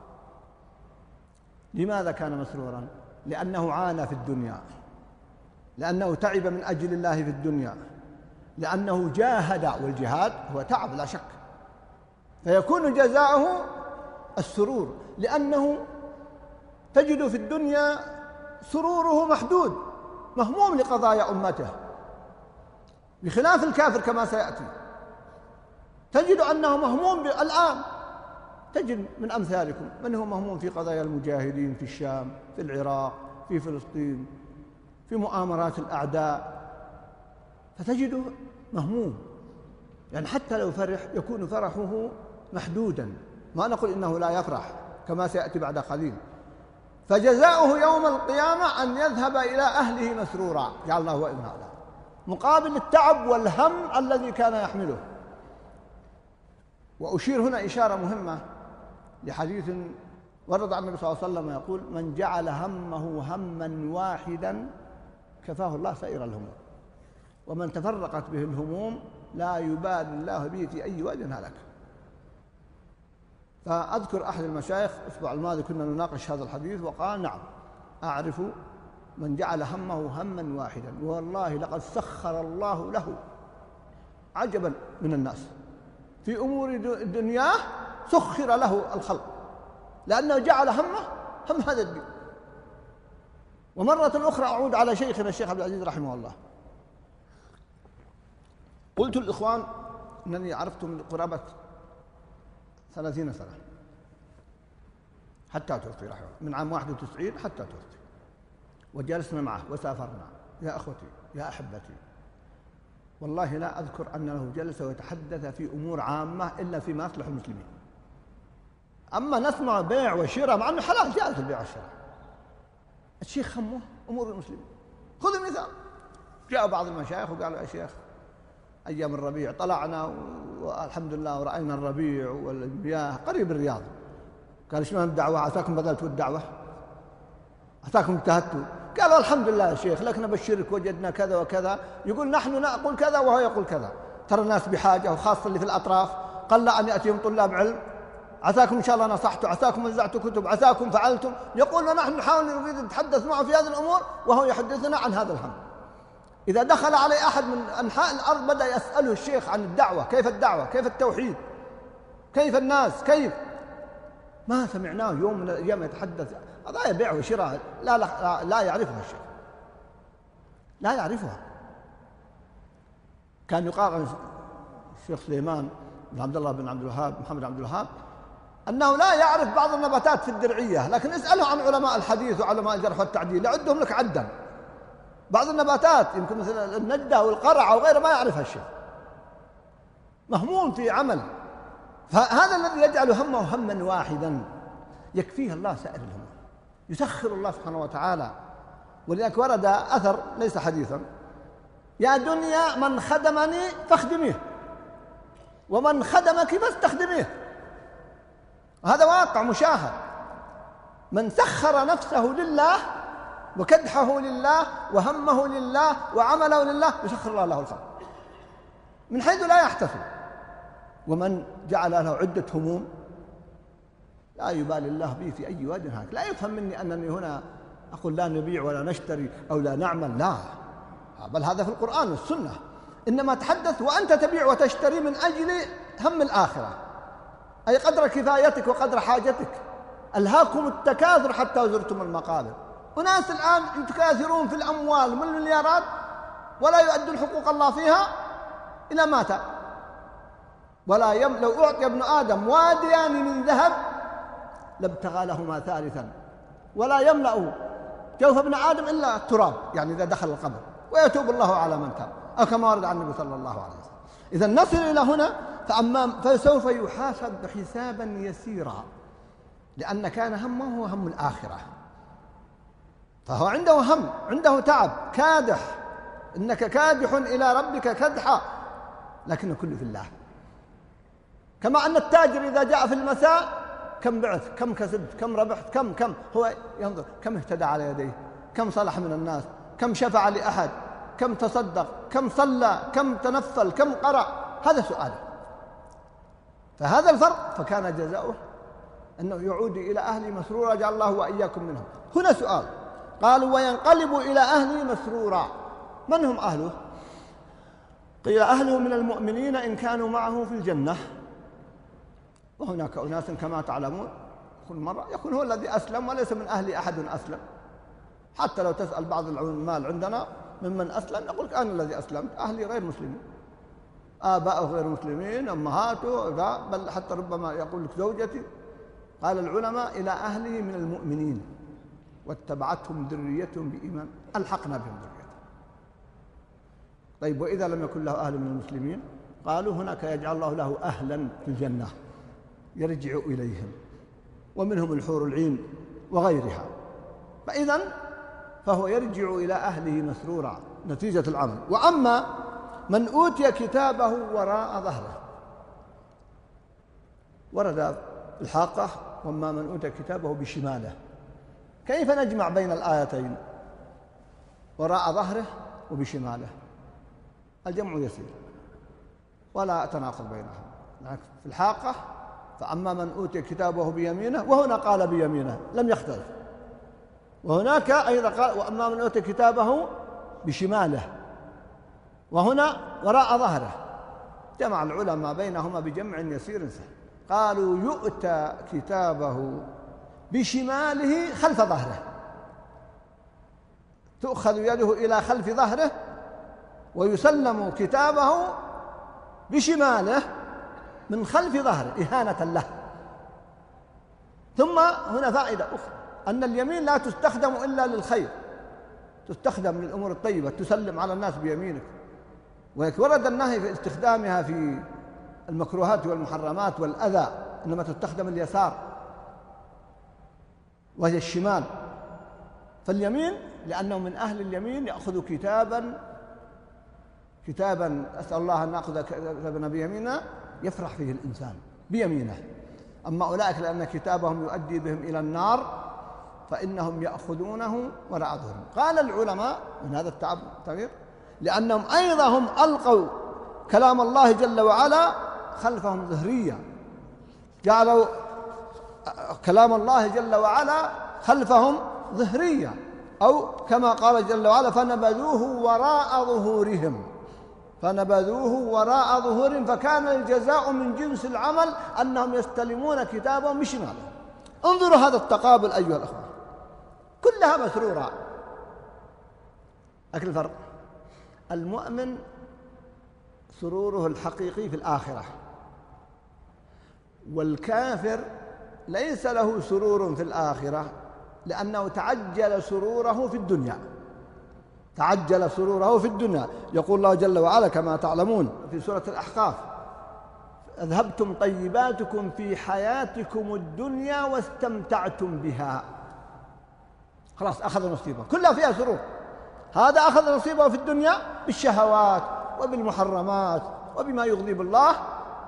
لماذا كان مسرورا؟ لأنه عانى في الدنيا، لأنه تعب من أجل الله في الدنيا، لأنه جاهد، والجهاد هو تعب لا شك، فيكون جزاؤه السرور، لأنه تجد في الدنيا سروره محدود، مهموم لقضايا أمته، بخلاف الكافر كما سيأتي. تجد أنه مهموم الآن، تجد من أمثالكم من هو مهموم في قضايا المجاهدين في الشام، في العراق، في فلسطين، في مؤامرات الأعداء، فتجده مهموم، يعني حتى لو فرح يكون فرحه محدودا، ما نقول إنه لا يفرح كما سيأتي بعد قليل. فجزاؤه يوم القيامة أن يذهب إلى أهله مسرورا، جعلنا هو ابن هذا، مقابل التعب والهم الذي كان يحمله. وأشير هنا إشارة مهمة لحديث ورد عن النبي صلى الله عليه وسلم يقول من جعل همه هما واحدا كفاه الله سائر الهموم، ومن تفرقت به الهموم لا يبالي الله به في أي واد هلك. فأذكر أحد المشايخ الأسبوع الماضي كنا نناقش هذا الحديث وقال نعم أعرف من جعل همه هما واحدا، والله لقد سخر الله له عجبا من الناس في أمور دنياه، سخر له الخلق لأنه جعل همه هم هذا الدين. ومرة أخرى أعود على شيخنا الشيخ عبد العزيز رحمه الله، قلت للإخوان أنني عرفت من قرابة 30 سنة حتى توفي رحمه، من عام 91 حتى توفي، وجلسنا معه وسافرنا. يا أخوتي يا أحبتي، والله لا أذكر أنه جلس ويتحدث في أمور عامة إلا فيما يصلح المسلمين. أما نسمع بيع وشراء، مع أنه حلال جائز البيع والشراء، الشيخ همه أمور المسلمين. خذ مثال، جاء بعض المشايخ وقالوا يا شيخ أيام الربيع طلعنا والحمد لله ورأينا الربيع والمياه قريب الرياض، قال شلون الدعوة؟ عساكم بذلتوا الدعوة؟ عساكم اجتهدتوا؟ قالوا الحمد لله يا شيخ، لكن نبشرك وجدنا كذا وكذا. يقول نحن نقول كذا وهو يقول كذا، ترى الناس بحاجة، وخاصة اللي في الأطراف قل أن يأتيهم طلاب علم. عساكم إن شاء الله نصحتوا، عساكم وزعتوا كتب، عساكم فعلتم. يقول ونحن نحاول نريد نتحدث معه في هذه الأمور وهو يحدثنا عن هذا الهم. إذا دخل عليه أحد من أنحاء الأرض بدأ يسأله الشيخ عن الدعوة، كيف الدعوة، كيف التوحيد، كيف الناس كيف؟ ما سمعناه يوم من الأيام يتحدث قضايا بيع وشراء لا يعرفها الشيخ، لا يعرفها. كان يقال عن الشيخ سليمان بن عبد الله بن عبد الوهاب محمد عبد الوهاب أنه لا يعرف بعض النباتات في الدرعية، لكن اسأله عن علماء الحديث وعلماء الجرح والتعديل يعدهم لك عدا. بعض النباتات يمكن مثل الندة والقرع أو غيره ما يعرفها الشيخ، مهموم في عمل. فهذا الذي يجعل همه هما واحدا يكفيه الله سائر الهموم، يسخر الله سبحانه وتعالى. ولذلك ورد أثر ليس حديثا: يا دنيا من خدمني فاخدميه، ومن خدمك فاستخدميه. هذا واقع مشاهد. من سخر نفسه لله وكدحه لله وهمه لله وعمله لله يسخر الله له الخلق من حيث لا يحتسب. ومن جعل له عدة هموم لا يبالي الله به في أي واد هاك. لا يفهم مني أنني هنا أقول لا نبيع ولا نشتري أو لا نعمل، لا، بل هذا في القرآن والسنة. إنما تحدث وأنت تبيع وتشتري من أجل هم الآخرة، أي قدر كفايتك وقدر حاجتك. ألهاكم التكاثر حتى زرتم المقابر. أناس الآن يتكاثرون في الأموال من المليارات ولا يؤدون حقوق الله فيها إلى مات. لو أعطي ابن آدم واديان من ذهب لابتغى لهما ثالثا، ولا يملأ جوف ابن آدم إلا التراب، يعني إذا دخل القبر، ويتوب الله على من تاب، أو كما ورد عن النبي صلى الله عليه وسلم. إذا نصل إلى هنا فسوف يحاسب حسابا يسيرا، لأن كان همه هو هم الآخرة. فهو عنده هم، عنده تعب، كادح، إنك كادح إلى ربك كدحا، لكن كله في الله. كما أن التاجر إذا جاء في المساء كم بعث، كم كسبت، كم ربحت، كم هو ينظر كم اهتدى على يديه، كم صلح من الناس، كم شفع لأحد، كم تصدق، كم صلى، كم تنفل، كم قرأ. هذا سؤاله. فهذا الفرق فكان جزاؤه أنه يعود إلى أهله مسرورا، جعل الله وإياكم منهم. هنا سؤال، قالوا وينقلب إلى أهله مسرورا. من هم أهله؟ قيل أهله من المؤمنين إن كانوا معه في الجنة. وهناك أناس كما تعلمون كل مرة يكون هو الذي أسلم وليس من أهل أحد أسلم. حتى لو تسأل بعض العلماء عندنا ممن أسلم يقول أنا الذي أسلمت، أهلي غير مسلمين، آباءه غير مسلمين، أمهاته، بل حتى ربما يقول لك زوجتي. قال العلماء إلى أهله من المؤمنين واتبعتهم ذريتهم بإيمان ألحقنا بهم ذريتهم. طيب وإذا لم يكن له أهل من المسلمين؟ قالوا هناك يجعل الله له أهلا في الجنة يرجع إليهم، ومنهم الحور العين وغيرها. فإذن فهو يرجع إلى أهله مسرورا نتيجة العمل. وأما من أوتي كتابه وراء ظهره، ورد الحاقة وأما من أوتي كتابه بشماله. كيف نجمع بين الآيتين وراء ظهره وبشماله؟ الجمع يسير ولا تناقض بينهم. في الحاقة فأما من أوتي كتابه بيمينه، وهنا قال بيمينه لم يختلف، وهناك أيضا قال وأما من أوتي كتابه بشماله، وهنا وراء ظهره. جمع العلماء بينهما بجمع يسير سهل. قالوا يؤتى كتابه بشماله خلف ظهره، تؤخذ يده إلى خلف ظهره ويسلم كتابه بشماله من خلف ظهره إهانة له. ثم هنا فائدة أخرى، أن اليمين لا تستخدم إلا للخير، تستخدم للأمور الطيبة، تسلم على الناس بيمينك. ورد النهي في استخدامها في المكروهات والمحرمات والأذى، إنما تستخدم اليسار وهي الشمال. فاليمين لأنه من أهل اليمين يأخذ كتابا أسأل الله أن نأخذ كتابنا بيميننا يفرح فيه الإنسان بيمينه. أما أولئك لأن كتابهم يؤدي بهم إلى النار فإنهم يأخذونه وراء ظهرهم. قال العلماء من هذا التعبير لأنهم أيضا هم ألقوا كلام الله جل وعلا خلفهم ظهريا، جعلوا كلام الله جل وعلا خلفهم ظهريا، أو كما قال جل وعلا فنبذوه وراء ظهورهم. فنبذوه وراء ظهورهم فكان الجزاء من جنس العمل أنهم يستلمون كتابهم بشمالهم. انظروا هذا التقابل أيها الأخوة، كلها مسرورة. لكن الفرق، المؤمن سروره الحقيقي في الآخرة، والكافر ليس له سرور في الآخرة لأنه تعجل سروره في الدنيا. تعجل سروره في الدنيا. يقول الله جل وعلا كما تعلمون في سورة الأحقاف: أذهبتم طيباتكم في حياتكم الدنيا واستمتعتم بها. خلاص أخذ نصيبه، كلها فيها سرور. هذا أخذ نصيبه في الدنيا بالشهوات وبالمحرمات وبما يغضب الله،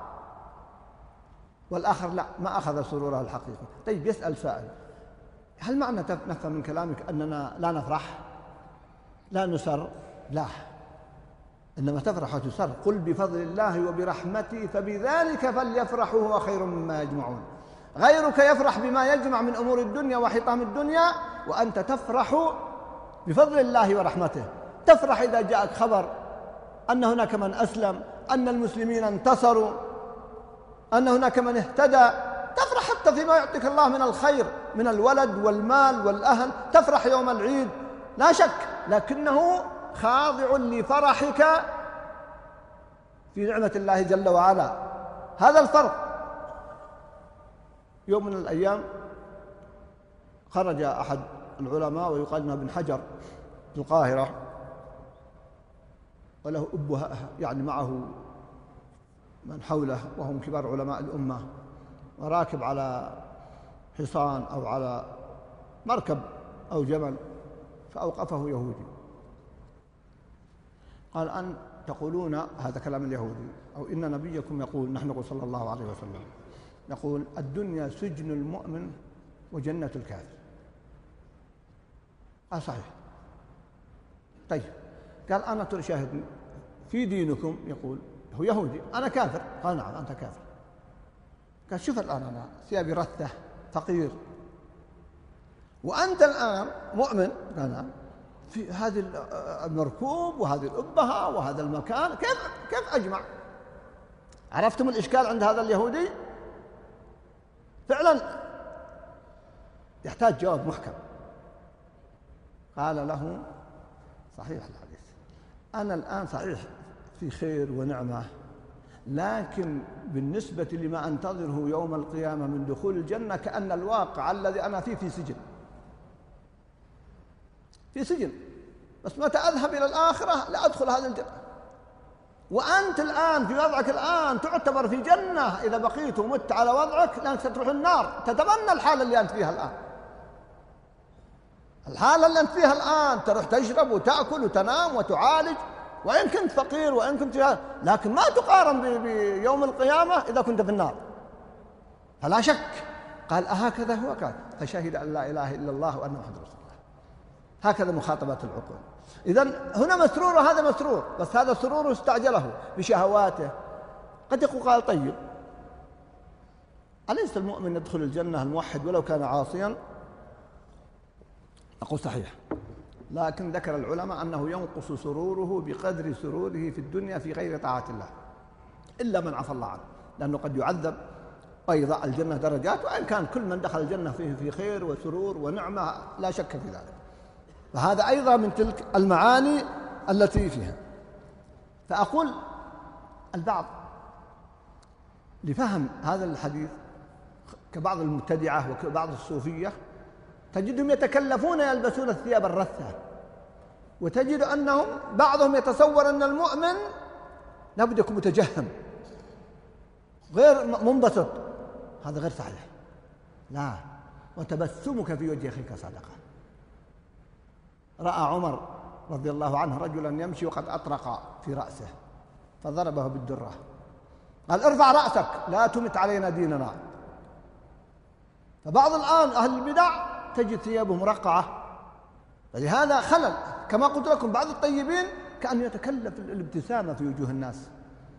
والآخر لا، ما أخذ سروره الحقيقي. طيب يسأل سائل: هل معنى نفهم من كلامك أننا لا نفرح لا نسر؟ لا، إنما تفرح وتسر. قل بفضل الله وبرحمته فبذلك فليفرحوا هو خير مما يجمعون. غيرك يفرح بما يجمع من أمور الدنيا وحطام الدنيا، وأنت تفرح بفضل الله ورحمته. تفرح إذا جاءك خبر أن هناك من أسلم، أن المسلمين انتصروا، أن هناك من اهتدى. تفرح حتى فيما يعطيك الله من الخير من الولد والمال والأهل. تفرح يوم العيد لا شك، لكنه خاضع لفرحك في نعمة الله جل وعلا. هذا الفرق. يوم من الأيام خرج أحد العلماء ويقال له ابن حجر في القاهرة، وله أبها يعني معه من حوله وهم كبار علماء الأمة، وراكب على حصان أو على مركب أو جمل، فأوقفه يهودي قال: أن تقولون، هذا كلام اليهودي، أو إن نبيكم يقول، نحن نقول صلى الله عليه وسلم يقول: الدنيا سجن المؤمن وجنة الكافر. قال: صحيح. طيب، قال: أنا تشاهد في دينكم، يقول هو يهودي، أنا كافر. قال: نعم أنت كافر. قال: شوف الآن أنا ثيابي رثة فقير، وأنت الآن مؤمن. قال: نعم. في هذه المركوب وهذه الأبهة وهذا المكان، كيف أجمع؟ عرفتم الإشكال عند هذا اليهودي؟ فعلا يحتاج جواب محكم. قال له: صحيح الحديث، أنا الآن صحيح في خير ونعمة، لكن بالنسبة لما أنتظره يوم القيامة من دخول الجنة كأن الواقع الذي أنا فيه في سجن. في سجن، بس متى أذهب إلى الآخرة لا أدخل هذه الجنة. وأنت الآن في وضعك الآن تعتبر في جنة، إذا بقيت ومت على وضعك لأنك ستروح النار. تتمنى الحالة اللي أنت فيها الآن، الحالة اللي أنت فيها الآن، تروح تشرب وتأكل وتنام وتعالج، وإن كنت فقير وإن كنت، لكن ما تقارن بيوم القيامة إذا كنت في النار. فلا شك. قال: أهكذا هو؟ قال: فشهد أن لا إله إلا الله وأن محمد رسول الله. هكذا مخاطبة العقول. إذن هنا مسرور وهذا مسرور، بس هذا سرور استعجله بشهواته. قد يقول قال: طيب، أليس المؤمن يدخل الجنة الموحد ولو كان عاصيا؟ أقول: صحيح، لكن ذكر العلماء أنه ينقص سروره بقدر سروره في الدنيا في غير طاعة الله، إلا من عفى الله عنه، لأنه قد يعذب. أيضا الجنة درجات، وإن كان كل من دخل الجنة فيه في خير وسرور ونعمة لا شك في ذلك، فهذا أيضا من تلك المعاني التي فيها. فأقول البعض لفهم هذا الحديث كبعض المبتدعة وكبعض الصوفية تجدهم يتكلفون يلبسون الثياب الرثة، وتجد أنهم بعضهم يتصور أن المؤمن لابد يكون متجهم غير منبسط. هذا غير صحيح. لا، وتبسمك في وجه أخيك صدقة. رأى عمر رضي الله عنه رجلا يمشي وقد أطرق في رأسه فضربه بالدرة، قال: ارفع رأسك لا تمت علينا ديننا. فبعض الآن أهل البدع تجد ثيابه مرقعة، فلهذا خلل. كما قلت لكم بعض الطيبين كأنه يتكلف الابتسامة في وجوه الناس،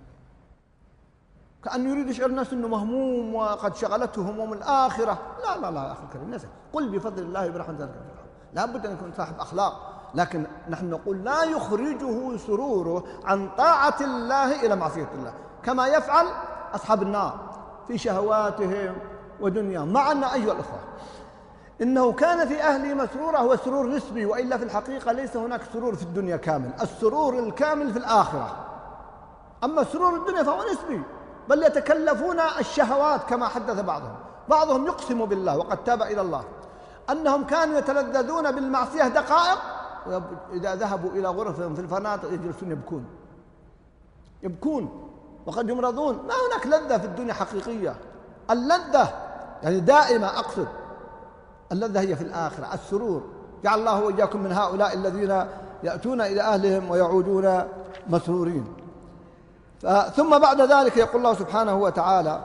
كأنه يريد يشعر الناس أنه مهموم وقد شغلته هموم الآخرة. لا لا لا يا أخي الكريم، قل بفضل الله وبرحمته لا بد أن يكون صاحب أخلاق، لكن نحن نقول لا يخرجه سروره عن طاعة الله إلى معصية الله، كما يفعل أصحاب النار في شهواتهم ودنياهم. مع أن أيها الأخوة إنه كان في أهله مسرورا هو سرور نسبي، وإلا في الحقيقة ليس هناك سرور في الدنيا كامل، السرور الكامل في الآخرة. أما سرور الدنيا فهو نسبي، بل يتكلفون الشهوات كما حدث بعضهم يقسم بالله وقد تاب إلى الله أنهم كانوا يتلذذون بالمعصية دقائق، وإذا ذهبوا إلى غرفهم في الفنادق يجلسون يبكون وقد يمرضون. ما هناك لذة في الدنيا حقيقية، اللذة يعني دائمة، أقصد اللذة هي في الآخرة، السرور. جعل الله وإياكم من هؤلاء الذين يأتون إلى أهلهم ويعودون مسرورين. ثم بعد ذلك يقول الله سبحانه وتعالى: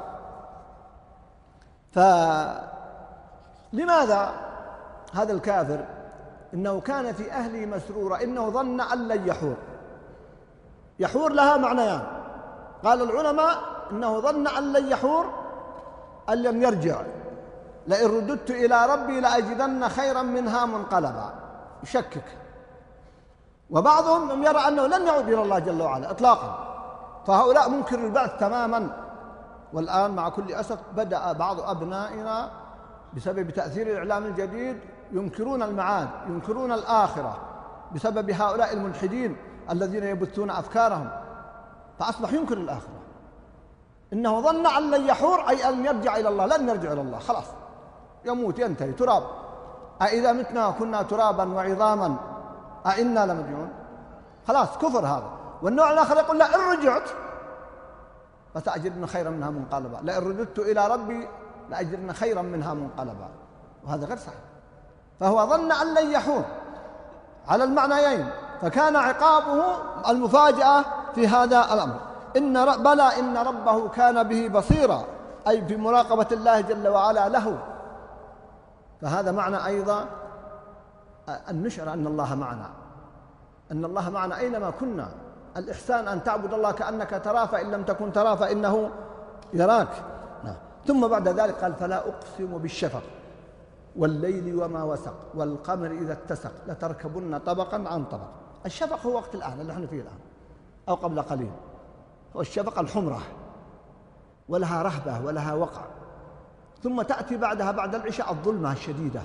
فلماذا هذا الكافر إنه كان في أهله مسرورا إنه ظن أن لن يحور. يحور لها معنيان، قال العلماء إنه ظن أن لن يحور أن لم يرجع، لئن رددت إلى ربي لأجدن خيرا منها منقلبا، يشكك. وبعضهم يرى أنه لن يعود إلى الله جل وعلا إطلاقا، فهؤلاء منكر البعث تماما. والآن مع كل أسف بدأ بعض أبنائنا بسبب تأثير الإعلام الجديد ينكرون المعاد، ينكرون الآخرة بسبب هؤلاء الملحدين الذين يبثون أفكارهم، فأصبح ينكر الآخرة. إنه ظن أن لن يحور أي أن يرجع إلى الله، لن يرجع إلى الله، خلاص يموت ينتهي تراب. أإذا متنا وكنا ترابا وعظاما أإنا لمرجعون؟ خلاص كفر هذا. والنوع الآخر يقول: لا، إن رجعت فسأجدن خيرا منها منقلبا، لئن رددت إلى ربي لأجدن خيرا منها منقلبا، وهذا غير صحيح. فهو ظن أن لن يحور على المعنيين، فكان عقابه المفاجأة في هذا الأمر. بلى إن ربه كان به بصيرا، أي في مراقبة الله جل وعلا له. فهذا معنى أيضا أن نشعر أن الله معنا، أن الله معنا أينما كنا. الإحسان أن تعبد الله كأنك تراه، فإن لم تكن تراه فإنه يراك. ثم بعد ذلك قال: فلا أقسم بالشفق والليل وما وسق والقمر إذا اتسق لتركبن طبقا عن طبق. الشفق هو وقت الآن اللي نحن فيه الآن أو قبل قليل، هو الشفق الحمرة، ولها رهبة ولها وقع. ثم تأتي بعدها بعد العشاء الظلمة الشديدة.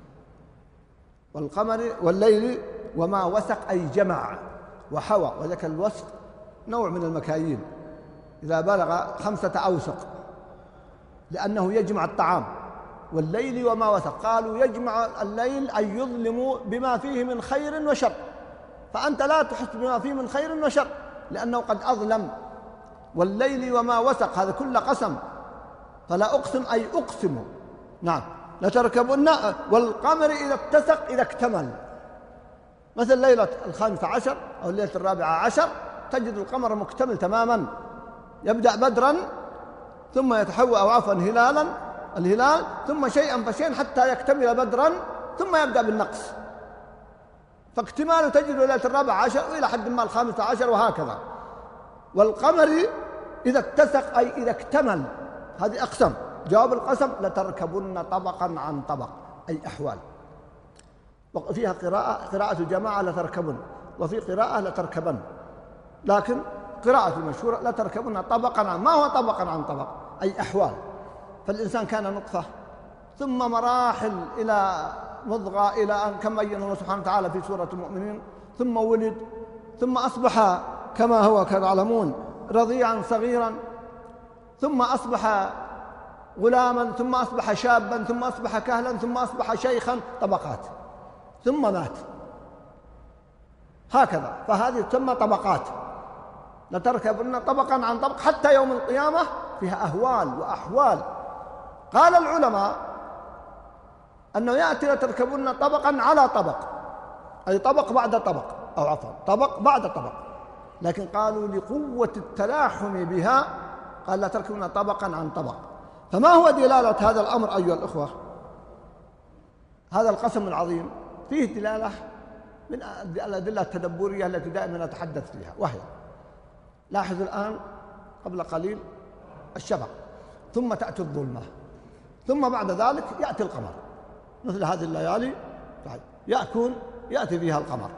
والقمر والليل وما وسق أي جمع وحوى، وذاك الوسق نوع من المكاييل إذا بلغ 5 أوسق، لأنه يجمع الطعام. والليل وما وسق، قالوا يجمع الليل أن يظلم بما فيه من خير وشر، فأنت لا تحس بما فيه من خير وشر لأنه قد أظلم. والليل وما وسق هذا كل قسم، فلا أقسم أي أقسم. نعم، لتركبن. والقمر إذا اتسق إذا اكتمل، مثل ليلة 15 أو ليلة 14 تجد القمر مكتمل تماما، يبدأ بدرا ثم يتحول أو عفوا الهلال ثم شيئا فشيئا حتى يكتمل بدرا ثم يبدأ بالنقص، فاكتماله تجد ليلة 14 وإلى حد ما 15 وهكذا. والقمر إذا اتسق أي إذا اكتمل، هذه أقسم. جواب القسم: لتركبن طبقا عن طبق أي أحوال. وفيها قراءة جماعة لتركبن، وفي قراءة لتركبن، لكن قراءة المشهورة لتركبن طبقا عن. ما هو طبقا عن طبق؟ أي أحوال. فالإنسان كان نطفة ثم مراحل إلى مضغة إلى أن كما بين الله سبحانه وتعالى في سورة المؤمنين، ثم ولد ثم أصبح كما هو تعلمون رضيعا صغيرا، ثم أصبح غلاما، ثم أصبح شابا، ثم أصبح كهلا، ثم أصبح شيخا، طبقات، ثم مات، هكذا. فهذه تسمى طبقات. لتركبن طبقا عن طبق حتى يوم القيامة، فيها أهوال وأحوال. قال العلماء أنه يأتي لتركبن طبقا على طبق، أي طبق بعد طبق، أو عفوا طبق بعد طبق، لكن قالوا لقوة التلاحم بها قال لتركبن طبقا عن طبق. فما هو دلالة هذا الأمر أيها الأخوة؟ هذا القسم العظيم فيه دلالة من الأدلة التدبرية التي دائما نتحدث فيها، وهي لاحظوا الآن قبل قليل الشفق، ثم تأتي الظلمة، ثم بعد ذلك يأتي القمر. مثل هذه الليالي يكون يأتي فيها القمر.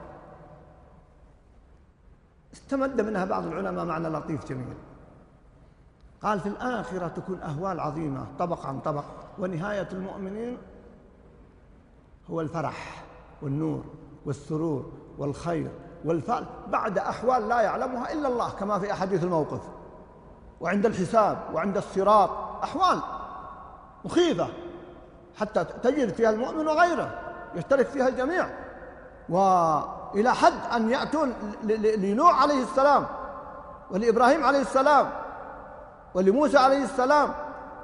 استمد منها بعض العلماء معنى لطيف جميل، قال في الآخرة تكون أهوال عظيمة طبق عن طبق، ونهاية المؤمنين هو الفرح والنور والسرور والخير والفعل بعد أحوال لا يعلمها إلا الله، كما في أحاديث الموقف، وعند الحساب وعند الصراط أحوال مخيفة حتى تجد فيها المؤمن وغيره يشترك فيها الجميع، وإلى حد أن يأتون لنوح عليه السلام ولإبراهيم عليه السلام ولموسى عليه السلام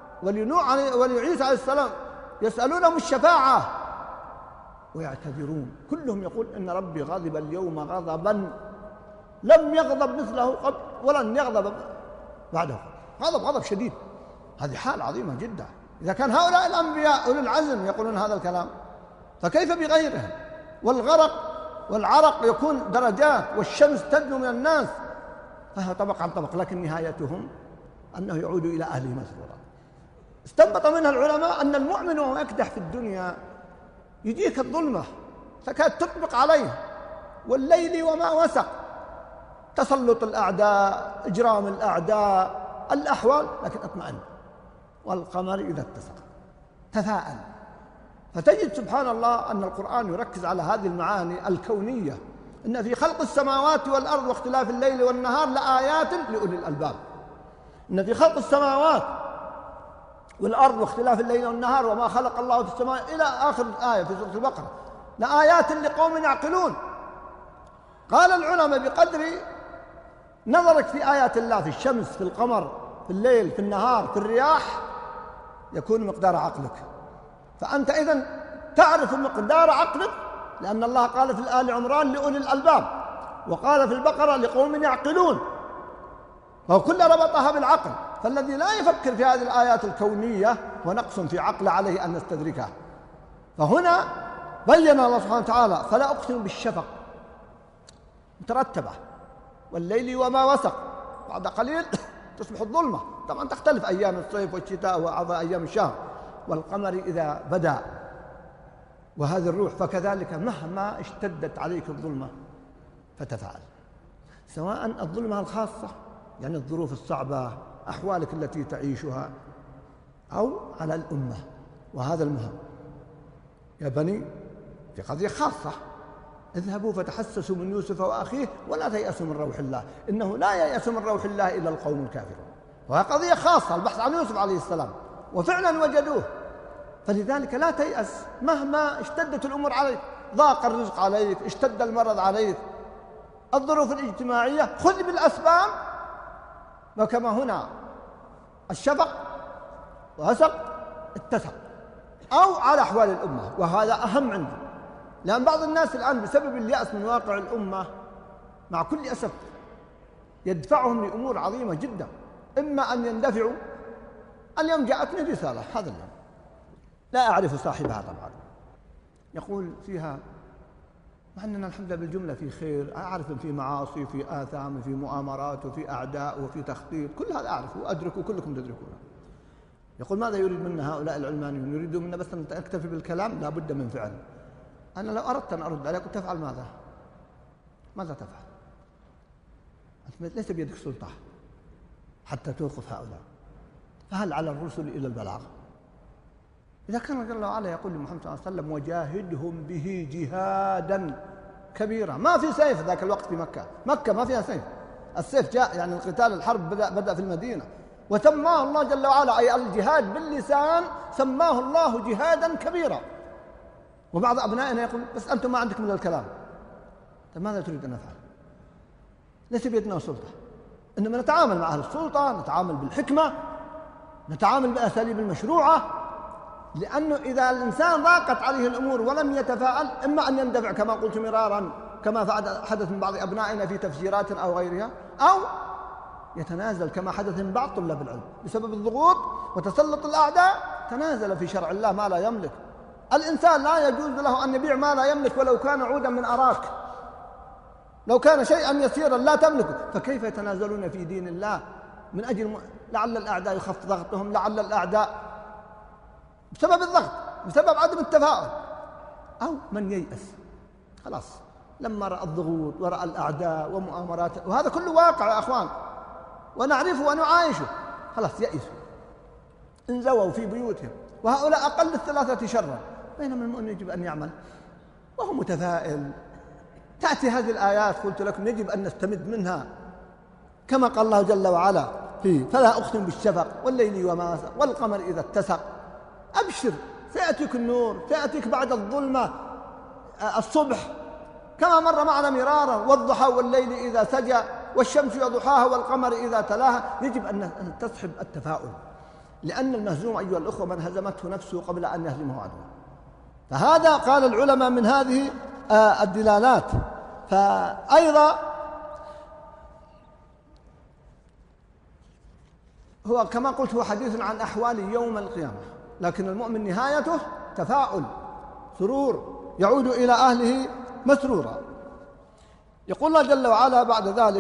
ولعيسى عليه السلام يسألونهم الشفاعة ويعتذرون، كلهم يقول إن ربي غضب اليوم غضبا لم يغضب مثله قبل ولن يغضب بعده، غضب شديد. هذه حال عظيمة جدا. إذا كان هؤلاء الأنبياء أولي العزم يقولون هذا الكلام، فكيف بغيرهم؟ والغرق والعرق يكون درجات، والشمس تدنو من الناس، فهي طبق عن طبق، لكن نهايتهم أنه يعود إلى أهله مسرورا. استنبط منها العلماء أن المؤمن وهو يكدح في الدنيا يجيك الظلمة تكاد تطبق عليه، والليل وما وسق، تسلط الأعداء، إجرام الأعداء، الأحوال، لكن اطمئن. والقمر إذا اتسق، تفاءل. فتجد سبحان الله أن القرآن يركز على هذه المعاني الكونية، إن في خلق السماوات والأرض واختلاف الليل والنهار لآيات لأولي الألباب. إن في خلق السماوات والأرض واختلاف الليل والنهار وما خلق الله في السماء إلى آخر آية في سورة البقرة لآيات لقوم يعقلون. قال العلماء بقدر نظرك في آيات الله، في الشمس، في القمر، في الليل، في النهار، في الرياح، يكون مقدار عقلك. فأنت إذن تعرف مقدار عقلك، لأن الله قال في آل عمران لأولي الألباب، وقال في البقرة لقوم يعقلون، فهو كل ربطها بالعقل. فالذي لا يفكر في هذه الآيات الكونية ونقص في عقل عليه أن نستدركها. فهنا بين الله سبحانه وتعالى فلا أقسم بالشفق مترتبة، والليل وما وسق، بعد قليل تصبح الظلمة، طبعا تختلف أيام الصيف والشتاء وأيام الشهر، والقمر إذا بدأ، وهذه الروح، فكذلك مهما اشتدت عليك الظلمة فتفعل، سواء الظلمة الخاصة يعني الظروف الصعبة، أحوالك التي تعيشها، أو على الأمة. وهذا المهم يا بني في قضية خاصة، اذهبوا فتحسسوا من يوسف وأخيه ولا تيأسوا من روح الله، إنه لا ييأس من روح الله إلا القوم الكافرون. وهي قضية خاصة، البحث عن يوسف عليه السلام، وفعلا وجدوه. فلذلك لا تيأس مهما اشتدت الأمور عليك، ضاق الرزق عليك، اشتد المرض عليك، الظروف الاجتماعية، خذ بالأسباب. وكما هنا الشفق وسق اتسق، أو على أحوال الأمة، وهذا أهم عندي، لأن بعض الناس الآن بسبب اليأس من واقع الأمة مع كل أسف يدفعهم لأمور عظيمة جدا، إما أن يندفعوا. اليوم جاءتني رسالة هذا اليوم لا أعرف صاحبها طبعا، يقول فيها مع أننا الحمد لله بالجملة في خير، أعرف في معاصي، في آثام، في مؤامرات، وفي أعداء، وفي تخطيط، كل هذا أعرف وأدرك وكلكم تدركونه. يقول ماذا يريد منا هؤلاء العلمانيون؟ يريدون منا بس أن نكتفي بالكلام؟ لا بد من فعل. أنا لو أردت أن أرد عليك تفعل ماذا؟ ماذا تفعل؟ أنت ليس بيدك سلطة حتى توقف هؤلاء، فهل على الرسل إلى البلاغ؟ إذا كان جل وعلا يقول لمحمد صلى الله عليه وسلم وجاهدهم به جهادا كبيرا، ما في سيف ذاك الوقت في مكة ما فيها سيف، السيف جاء يعني القتال الحرب بدأ في المدينة، وسماه الله جل وعلا أي الجهاد باللسان سماه الله جهادا كبيرا. وبعض أبنائنا يقول بس أنتم ما عندكم إلا الكلام. طيب ماذا تريد أن نفعل؟ ليس بيدنا سلطة، إنما نتعامل مع أهل السلطة، نتعامل بالحكمة، نتعامل بالأساليب المشروعة، لأنه إذا الإنسان ضاقت عليه الأمور ولم يتفاءل إما أن يندفع كما قلت مرارا كما حدث من بعض أبنائنا في تفسيرات أو غيرها، أو يتنازل كما حدث من بعض طلاب العلم بسبب الضغوط وتسلط الأعداء، تنازل في شرع الله ما لا يملك. الإنسان لا يجوز له أن يبيع ما لا يملك ولو كان عودا من أراك، لو كان شيئا يسيرا لا تملكه، فكيف يتنازلون في دين الله من أجل لعل الأعداء يخف ضغطهم، لعل الأعداء بسبب الضغط، بسبب عدم التفاؤل، أو من ييأس خلاص لما رأى الضغوط ورأى الأعداء ومؤامرات، وهذا كله واقع يا أخوان ونعرفه ونعايشه، خلاص يئسوا انزووا في بيوتهم، وهؤلاء أقل الثلاثة شرا، بينما المؤمن يجب أن يعمل وهو متفائل. تأتي هذه الآيات قلت لكم يجب أن نستمد منها، كما قال الله جل وعلا فيه: فلا أقسم بالشفق والليل وما وسق والقمر إذا اتسق. أبشر، سيأتيك النور، سيأتيك بعد الظلمة الصبح، كما مر معنا مرارا: والضحى والليل إذا سجى والشمس وضحاها والقمر إذا تلاها. يجب أن تصحب التفاؤل، لأن المهزوم أيها الأخوة من هزمته نفسه قبل أن يهزمه عدوه. فهذا قال العلماء من هذه الدلالات. فأيضا هو كما قلت هو حديث عن أحوال يوم القيامة، لكن المؤمن نهايته تفاؤل سرور، يعود إلى أهله مسرورا. يقول الله جل وعلا بعد ذلك: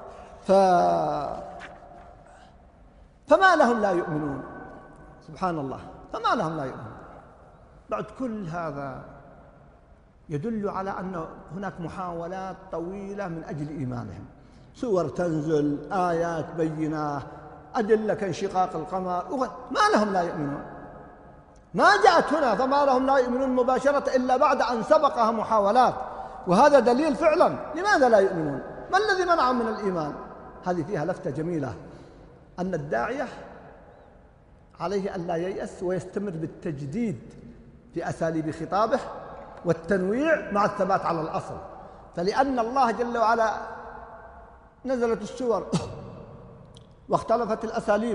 فما لهم لا يؤمنون. سبحان الله، فما لهم لا يؤمنون. بعد كل هذا يدل على أن هناك محاولات طويلة من أجل إيمانهم، سور تنزل، آيات بينة، أدلة كانشقاق القمر، ما لهم لا يؤمنون. ما جاءت هنا فما لهم لا يؤمنون مباشرة إلا بعد أن سبقها محاولات، وهذا دليل فعلا لماذا لا يؤمنون، ما الذي منعهم من الإيمان. هذه فيها لفتة جميلة، أن الداعية عليه أن لا ييأس ويستمر بالتجديد في أساليب خطابه والتنويع مع الثبات على الأصل. فلأن الله جل وعلا نزلت السور واختلفت الأساليب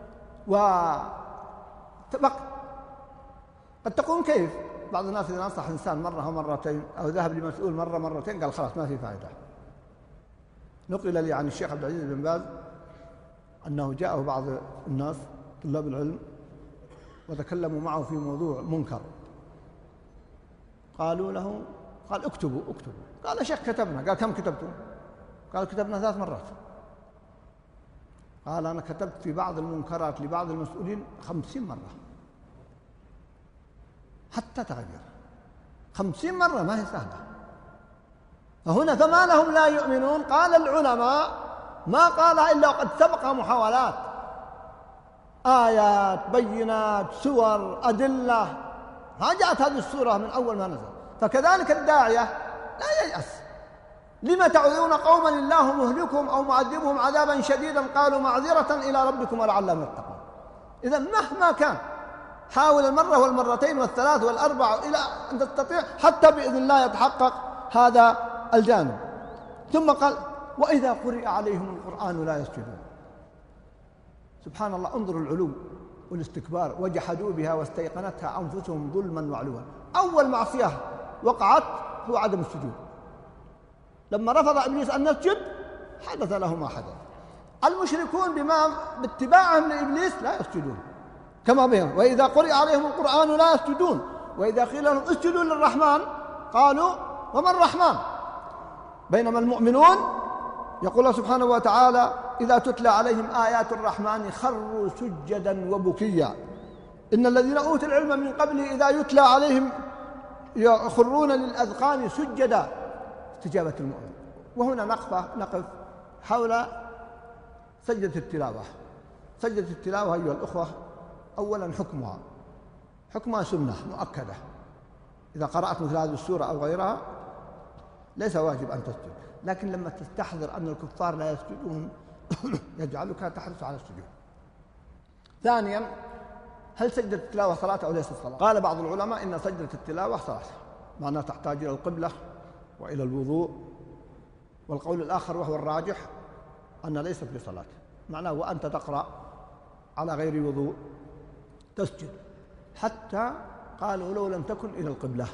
قد تقول كيف بعض الناس إذا نصح إنسان مرة ومرتين أو ذهب لمسؤول مرة مرتين قال خلاص ما في فائدة. نقل لي عن الشيخ عبد العزيز بن باز أنه جاءه بعض الناس طلاب العلم وتكلموا معه في موضوع منكر، قالوا له، قال اكتبوا. قال يا شيخ كتبنا. قال كم كتبتم؟ قال كتبنا 3 مرات. قال أنا كتبت في بعض المنكرات لبعض المسؤولين 50 مرة حتى تغير. 50 مرة ما هي سهلة. فهنا فما لهم لا يؤمنون، قال العلماء ما قالها إلا وقد سبقها محاولات، آيات بينات سور أدلة، ما جاءت هذه السورة من أول ما نزل. فكذلك الداعية لا ييأس. لما تعوذون قوما الله مهلكهم أو معذبهم عذابا شديدا قالوا معذرة إلى ربكم ولعلهم يتقون. إذا مهما كان حاول المرة والمرتين والثلاث والأربع إلى أن تستطيع حتى بإذن الله يتحقق هذا الجانب. ثم قال: وإذا قرئ عليهم القرآن لا يسجدون. سبحان الله، انظروا العلو والاستكبار، وجحدوا بها واستيقنتها أنفسهم ظلما وعلوا. أول معصية وقعت هو عدم السجود. لما رفض إبليس أن يسجد حدث له ما حدث. المشركون باتباعهم لإبليس لا يسجدون كما بهم. وإذا قرئ عليهم القرآن لا يسجدون، وإذا قيل لهم اسجدوا للرحمن قالوا وما الرحمن. بينما المؤمنون يقول الله سبحانه وتعالى: إذا تتلى عليهم آيات الرحمن خروا سجدا وبكيا. إن الذين أوتوا العلم من قبله إذا يتلى عليهم يخرون للأذقان سجدا. استجابة المؤمن. وهنا نقف حول سجدة التلاوة. سجدة التلاوة أيها الأخوة، أولا حكمها سنة مؤكدة. إذا قرأت مثل هذه السورة أو غيرها ليس واجب أن تسجد، لكن لما تستحضر أن الكفار لا يسجدون يجعلك تحرص على السجود. ثانيا، هل سجدة التلاوة صلاة أو ليست صلاة؟ قال بعض العلماء إن سجدة التلاوة صلاة، معناها تحتاج إلى القبلة وإلى الوضوء. والقول الآخر وهو الراجح أن ليست بصلاة، معناه وأنت تقرأ على غير وضوء تسجد، حتى قالوا لو لم تكن إلى القبلة،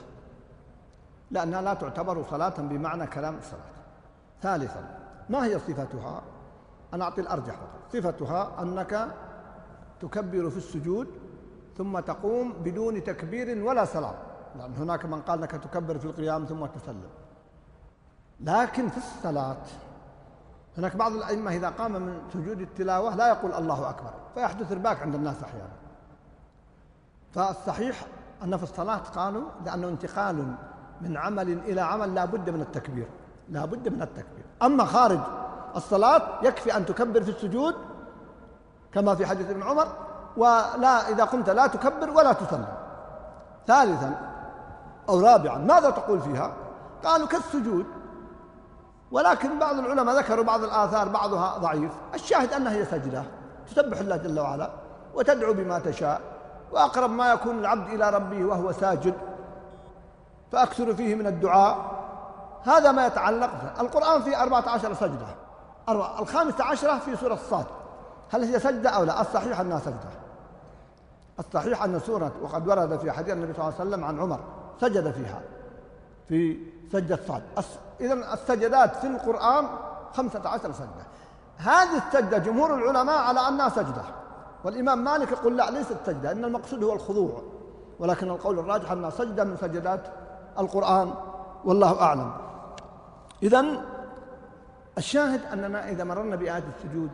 لأنها لا تعتبر صلاة بمعنى كلام الصلاة. ثالثا، ما هي صفتها؟ أنا أعطي الأرجح. صفتها أنك تكبر في السجود ثم تقوم بدون تكبير ولا سلام، لأن هناك من قال أنك تكبر في القيام ثم تسلم. لكن في الصلاة هناك بعض الأئمة إذا قام من سجود التلاوة لا يقول الله أكبر، فيحدث ارباك عند الناس أحيانا. فالصحيح أن في الصلاة قالوا لأنه انتقال من عمل إلى عمل لا بد من التكبير، لا بد من التكبير. أما خارج الصلاة يكفي أن تكبر في السجود كما في حديث ابن عمر، ولا إذا قمت لا تكبر ولا تسلم. ثالثا أو رابعا ماذا تقول فيها؟ قالوا كالسجود، ولكن بعض العلماء ذكروا بعض الآثار بعضها ضعيف. الشاهد أنها هي سجدة تسبح الله جل وعلا وتدعو بما تشاء، وأقرب ما يكون العبد إلى ربه وهو ساجد، فأكثر فيه من الدعاء. هذا ما يتعلق به. القرآن فيه 14 سجدة، 15 في سورة الصاد. هل هي سجدة أو لا؟ الصحيح أنها سجدة. الصحيح أن سورة، وقد ورد في حديث النبي صلى الله عليه وسلم عن عمر سجد فيها في سجدة صاد. إذن السجدات في القرآن 15 سجدة. هذه السجدة جمهور العلماء على أنها سجدة، والإمام مالك يقول لا ليست سجدة، إن المقصود هو الخضوع، ولكن القول الراجح أنها سجدة من سجدات القرآن والله أعلم. إذن الشاهد أننا إذا مررنا بآيات السجود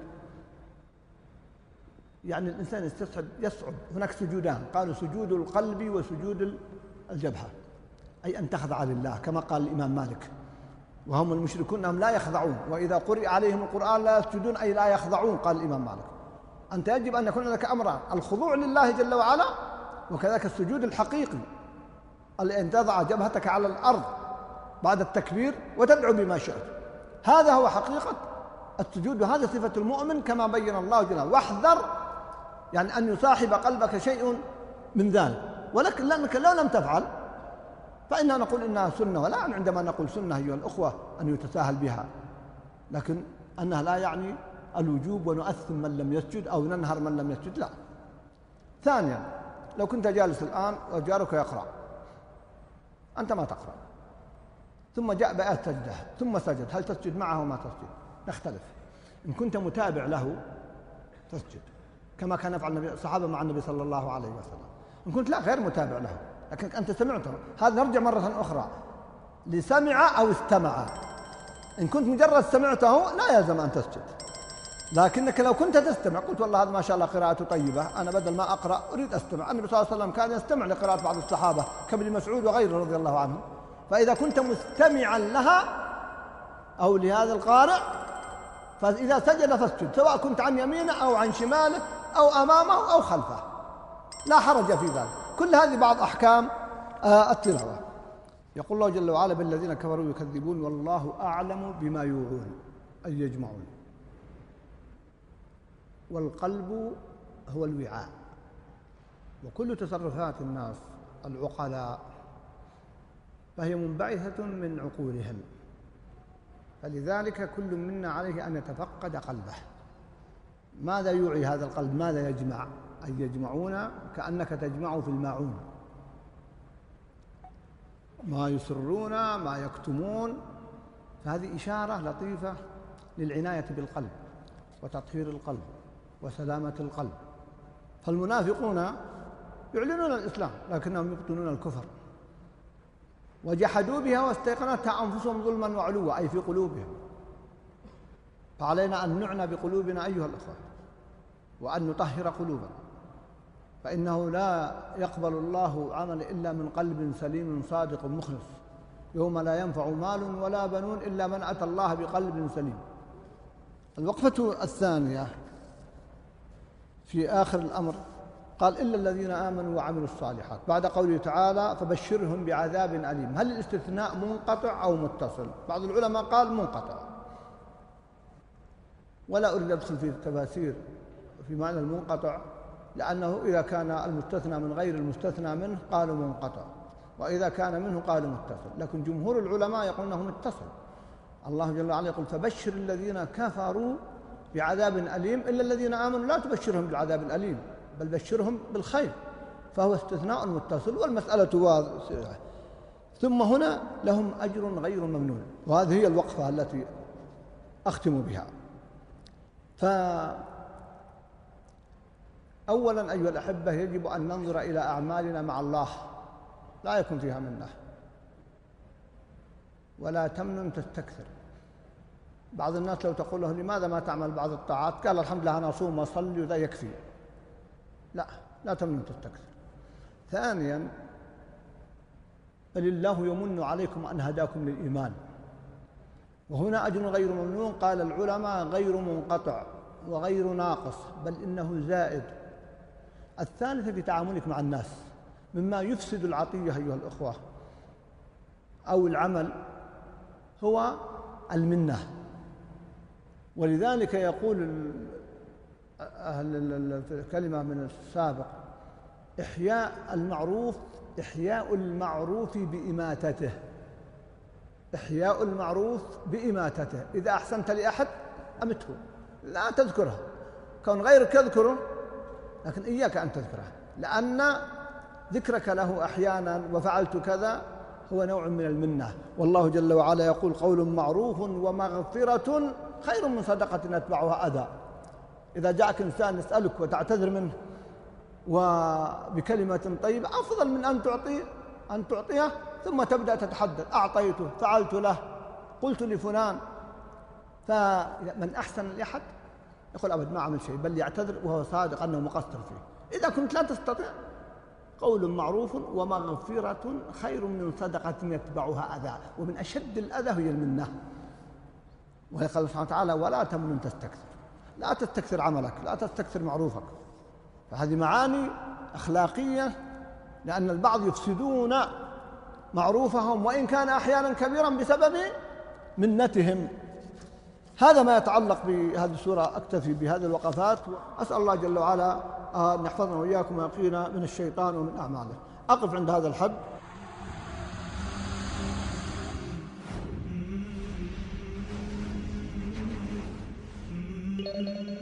يعني الإنسان يصعد. هناك سجودان، قالوا سجود القلب وسجود الجبهة، أي أن تخضع لله كما قال الإمام مالك. وهم المشركون أنهم لا يخضعون، وإذا قرئ عليهم القرآن لا يسجدون أي لا يخضعون، قال الإمام مالك. أنت يجب أن يكون لك أمران: الخضوع لله جل وعلا، وكذلك السجود الحقيقي، أن تضع جبهتك على الأرض بعد التكبير وتدعو بما شئت. هذا هو حقيقة السجود، وهذا صفة المؤمن كما بين الله جل وعلا. واحذر يعني أن يصاحب قلبك شيء من ذلك، ولكن لأنك لو لم تفعل فإننا نقول إنها سنة، ولا عندما نقول سنة أيها الأخوة أن يتساهل بها، لكن أنها لا يعني الوجوب ونؤثم من لم يسجد أو ننهر من لم يسجد، لا. ثانيا، لو كنت جالس الآن وجارك يقرأ، أنت ما تقرأ، ثم جاء بآية سجدة ثم سجد، هل تسجد معه وما تسجد؟ نختلف. إن كنت متابع له تسجد كما كان يفعل الصحابة مع النبي صلى الله عليه وسلم. إن كنت لا غير متابع له لكن أنت سمعته، هذا نرجع مرة أخرى لسمع أو استمع. إن كنت مجرد سمعته لا يلزم أن تسجد، لكنك لو كنت تستمع، قلت والله هذا ما شاء الله قراءته طيبة، أنا بدل ما أقرأ أريد أستمع. النبي صلى الله عليه وسلم كان يستمع لقراءة بعض الصحابة كابن مسعود وغيره رضي الله عنهم. فإذا كنت مستمعا لها أو لهذا القارئ فإذا سجد فاسجد، سواء كنت عن يمينه أو عن شماله أو أمامه أو خلفه، لا حرج في ذلك. كل هذه بعض أحكام التلاوة. يقول الله جل وعلا: بالذين كفروا يكذبون والله أعلم بما يوعون، أي يجمعون. والقلب هو الوعاء، وكل تصرفات الناس العقلاء فهي منبعثة من عقولهم، فلذلك كل منا عليه أن يتفقد قلبه. ماذا يوعي هذا القلب؟ ماذا يجمع؟ أي يجمعون كأنك تجمع في الماعون، ما يسرون ما يكتمون. فهذه إشارة لطيفة للعناية بالقلب وتطهير القلب وسلامة القلب. فالمنافقون يعلنون الإسلام لكنهم يبطنون الكفر، وجحدوا بها واستيقنتها أنفسهم ظلما وعلوا، أي في قلوبهم. فعلينا أن نعنى بقلوبنا أيها الأخوة، وأن نطهر قلوبنا، فإنه لا يقبل الله عمل إلا من قلب سليم صادق مخلص، يوم لا ينفع مال ولا بنون إلا من أتى الله بقلب سليم. الوقفة الثانية في آخر الأمر قال: إلا الذين آمنوا وعملوا الصالحات، بعد قوله تعالى: فبشرهم بعذاب أليم. هل الاستثناء منقطع أو متصل؟ بعض العلماء قال منقطع، ولا أريد أدخل في التفاسير في معنى المنقطع، لأنه إذا كان المستثنى من غير المستثنى منه قالوا منقطع، وإذا كان منه قالوا متصل، لكن جمهور العلماء يقولون أنه متصل. الله جل وعلا يقول: فبشر الذين كفروا بعذاب أليم. إلا الذين آمنوا لا تبشرهم بالعذاب الأليم، بل بشرهم بالخير، فهو استثناء متصل والمسألة واضحة. ثم هنا لهم أجر غير ممنون، وهذه هي الوقفة التي أختم بها. فأولا أيها الأحبة، يجب أن ننظر إلى أعمالنا مع الله لا يكون فيها منة، ولا تمنن تستكثر. بعض الناس لو تقول له: لماذا ما تعمل بعض الطاعات؟ قال: الحمد لله أنا أصوم وأصلي وذا يكفي. لا تمنن تستكثر. ثانيا، بل الله يمن عليكم أن هداكم للإيمان. وهنا أجر غير ممنون، قال العلماء غير منقطع وغير ناقص، بل إنه زائد. الثالثة في تعاملك مع الناس مما يفسد العطية أيها الأخوة أو العمل هو المنة. ولذلك يقول الكلمة من السابق: إحياء المعروف بإماتته. إحياء المعروف بإماتته. إذا أحسنت لأحد أمته، لا تذكره، كون غيرك يذكره، لكن إياك أن تذكره، لأن ذكرك له أحيانا وفعلت كذا هو نوع من المنة. والله جل وعلا يقول: قول معروف ومغفرة خير من صدقة يتبعها أذى. إذا جاءك إنسان يسألك وتعتذر منه وبكلمة طيبة أفضل من أن تعطيه ثم تبدأ تتحدث: أعطيته، فعلت له، قلت لفلان. فمن أحسن لأحد يقول: أبد ما عمل شيء، بل يعتذر وهو صادق أنه مقصر فيه. إذا كنت لا تستطيع، قول معروف ومغفرة خير من صدقة يتبعها أذى. ومن أشد الأذى هي المنة. وقال سبحانه وتعالى: ولا تمنن تستكثر. لا تستكثر عملك، لا تستكثر معروفك. فهذه معاني أخلاقية، لأن البعض يفسدون معروفهم وإن كان أحيانا كبيرا بسبب منتهم. هذا ما يتعلق بهذه السورة. أكتفي بهذه الوقفات، وأسأل الله جل وعلا أن يحفظنا وإياكم ويقينا من الشيطان ومن أعماله. أقف عند هذا الحد.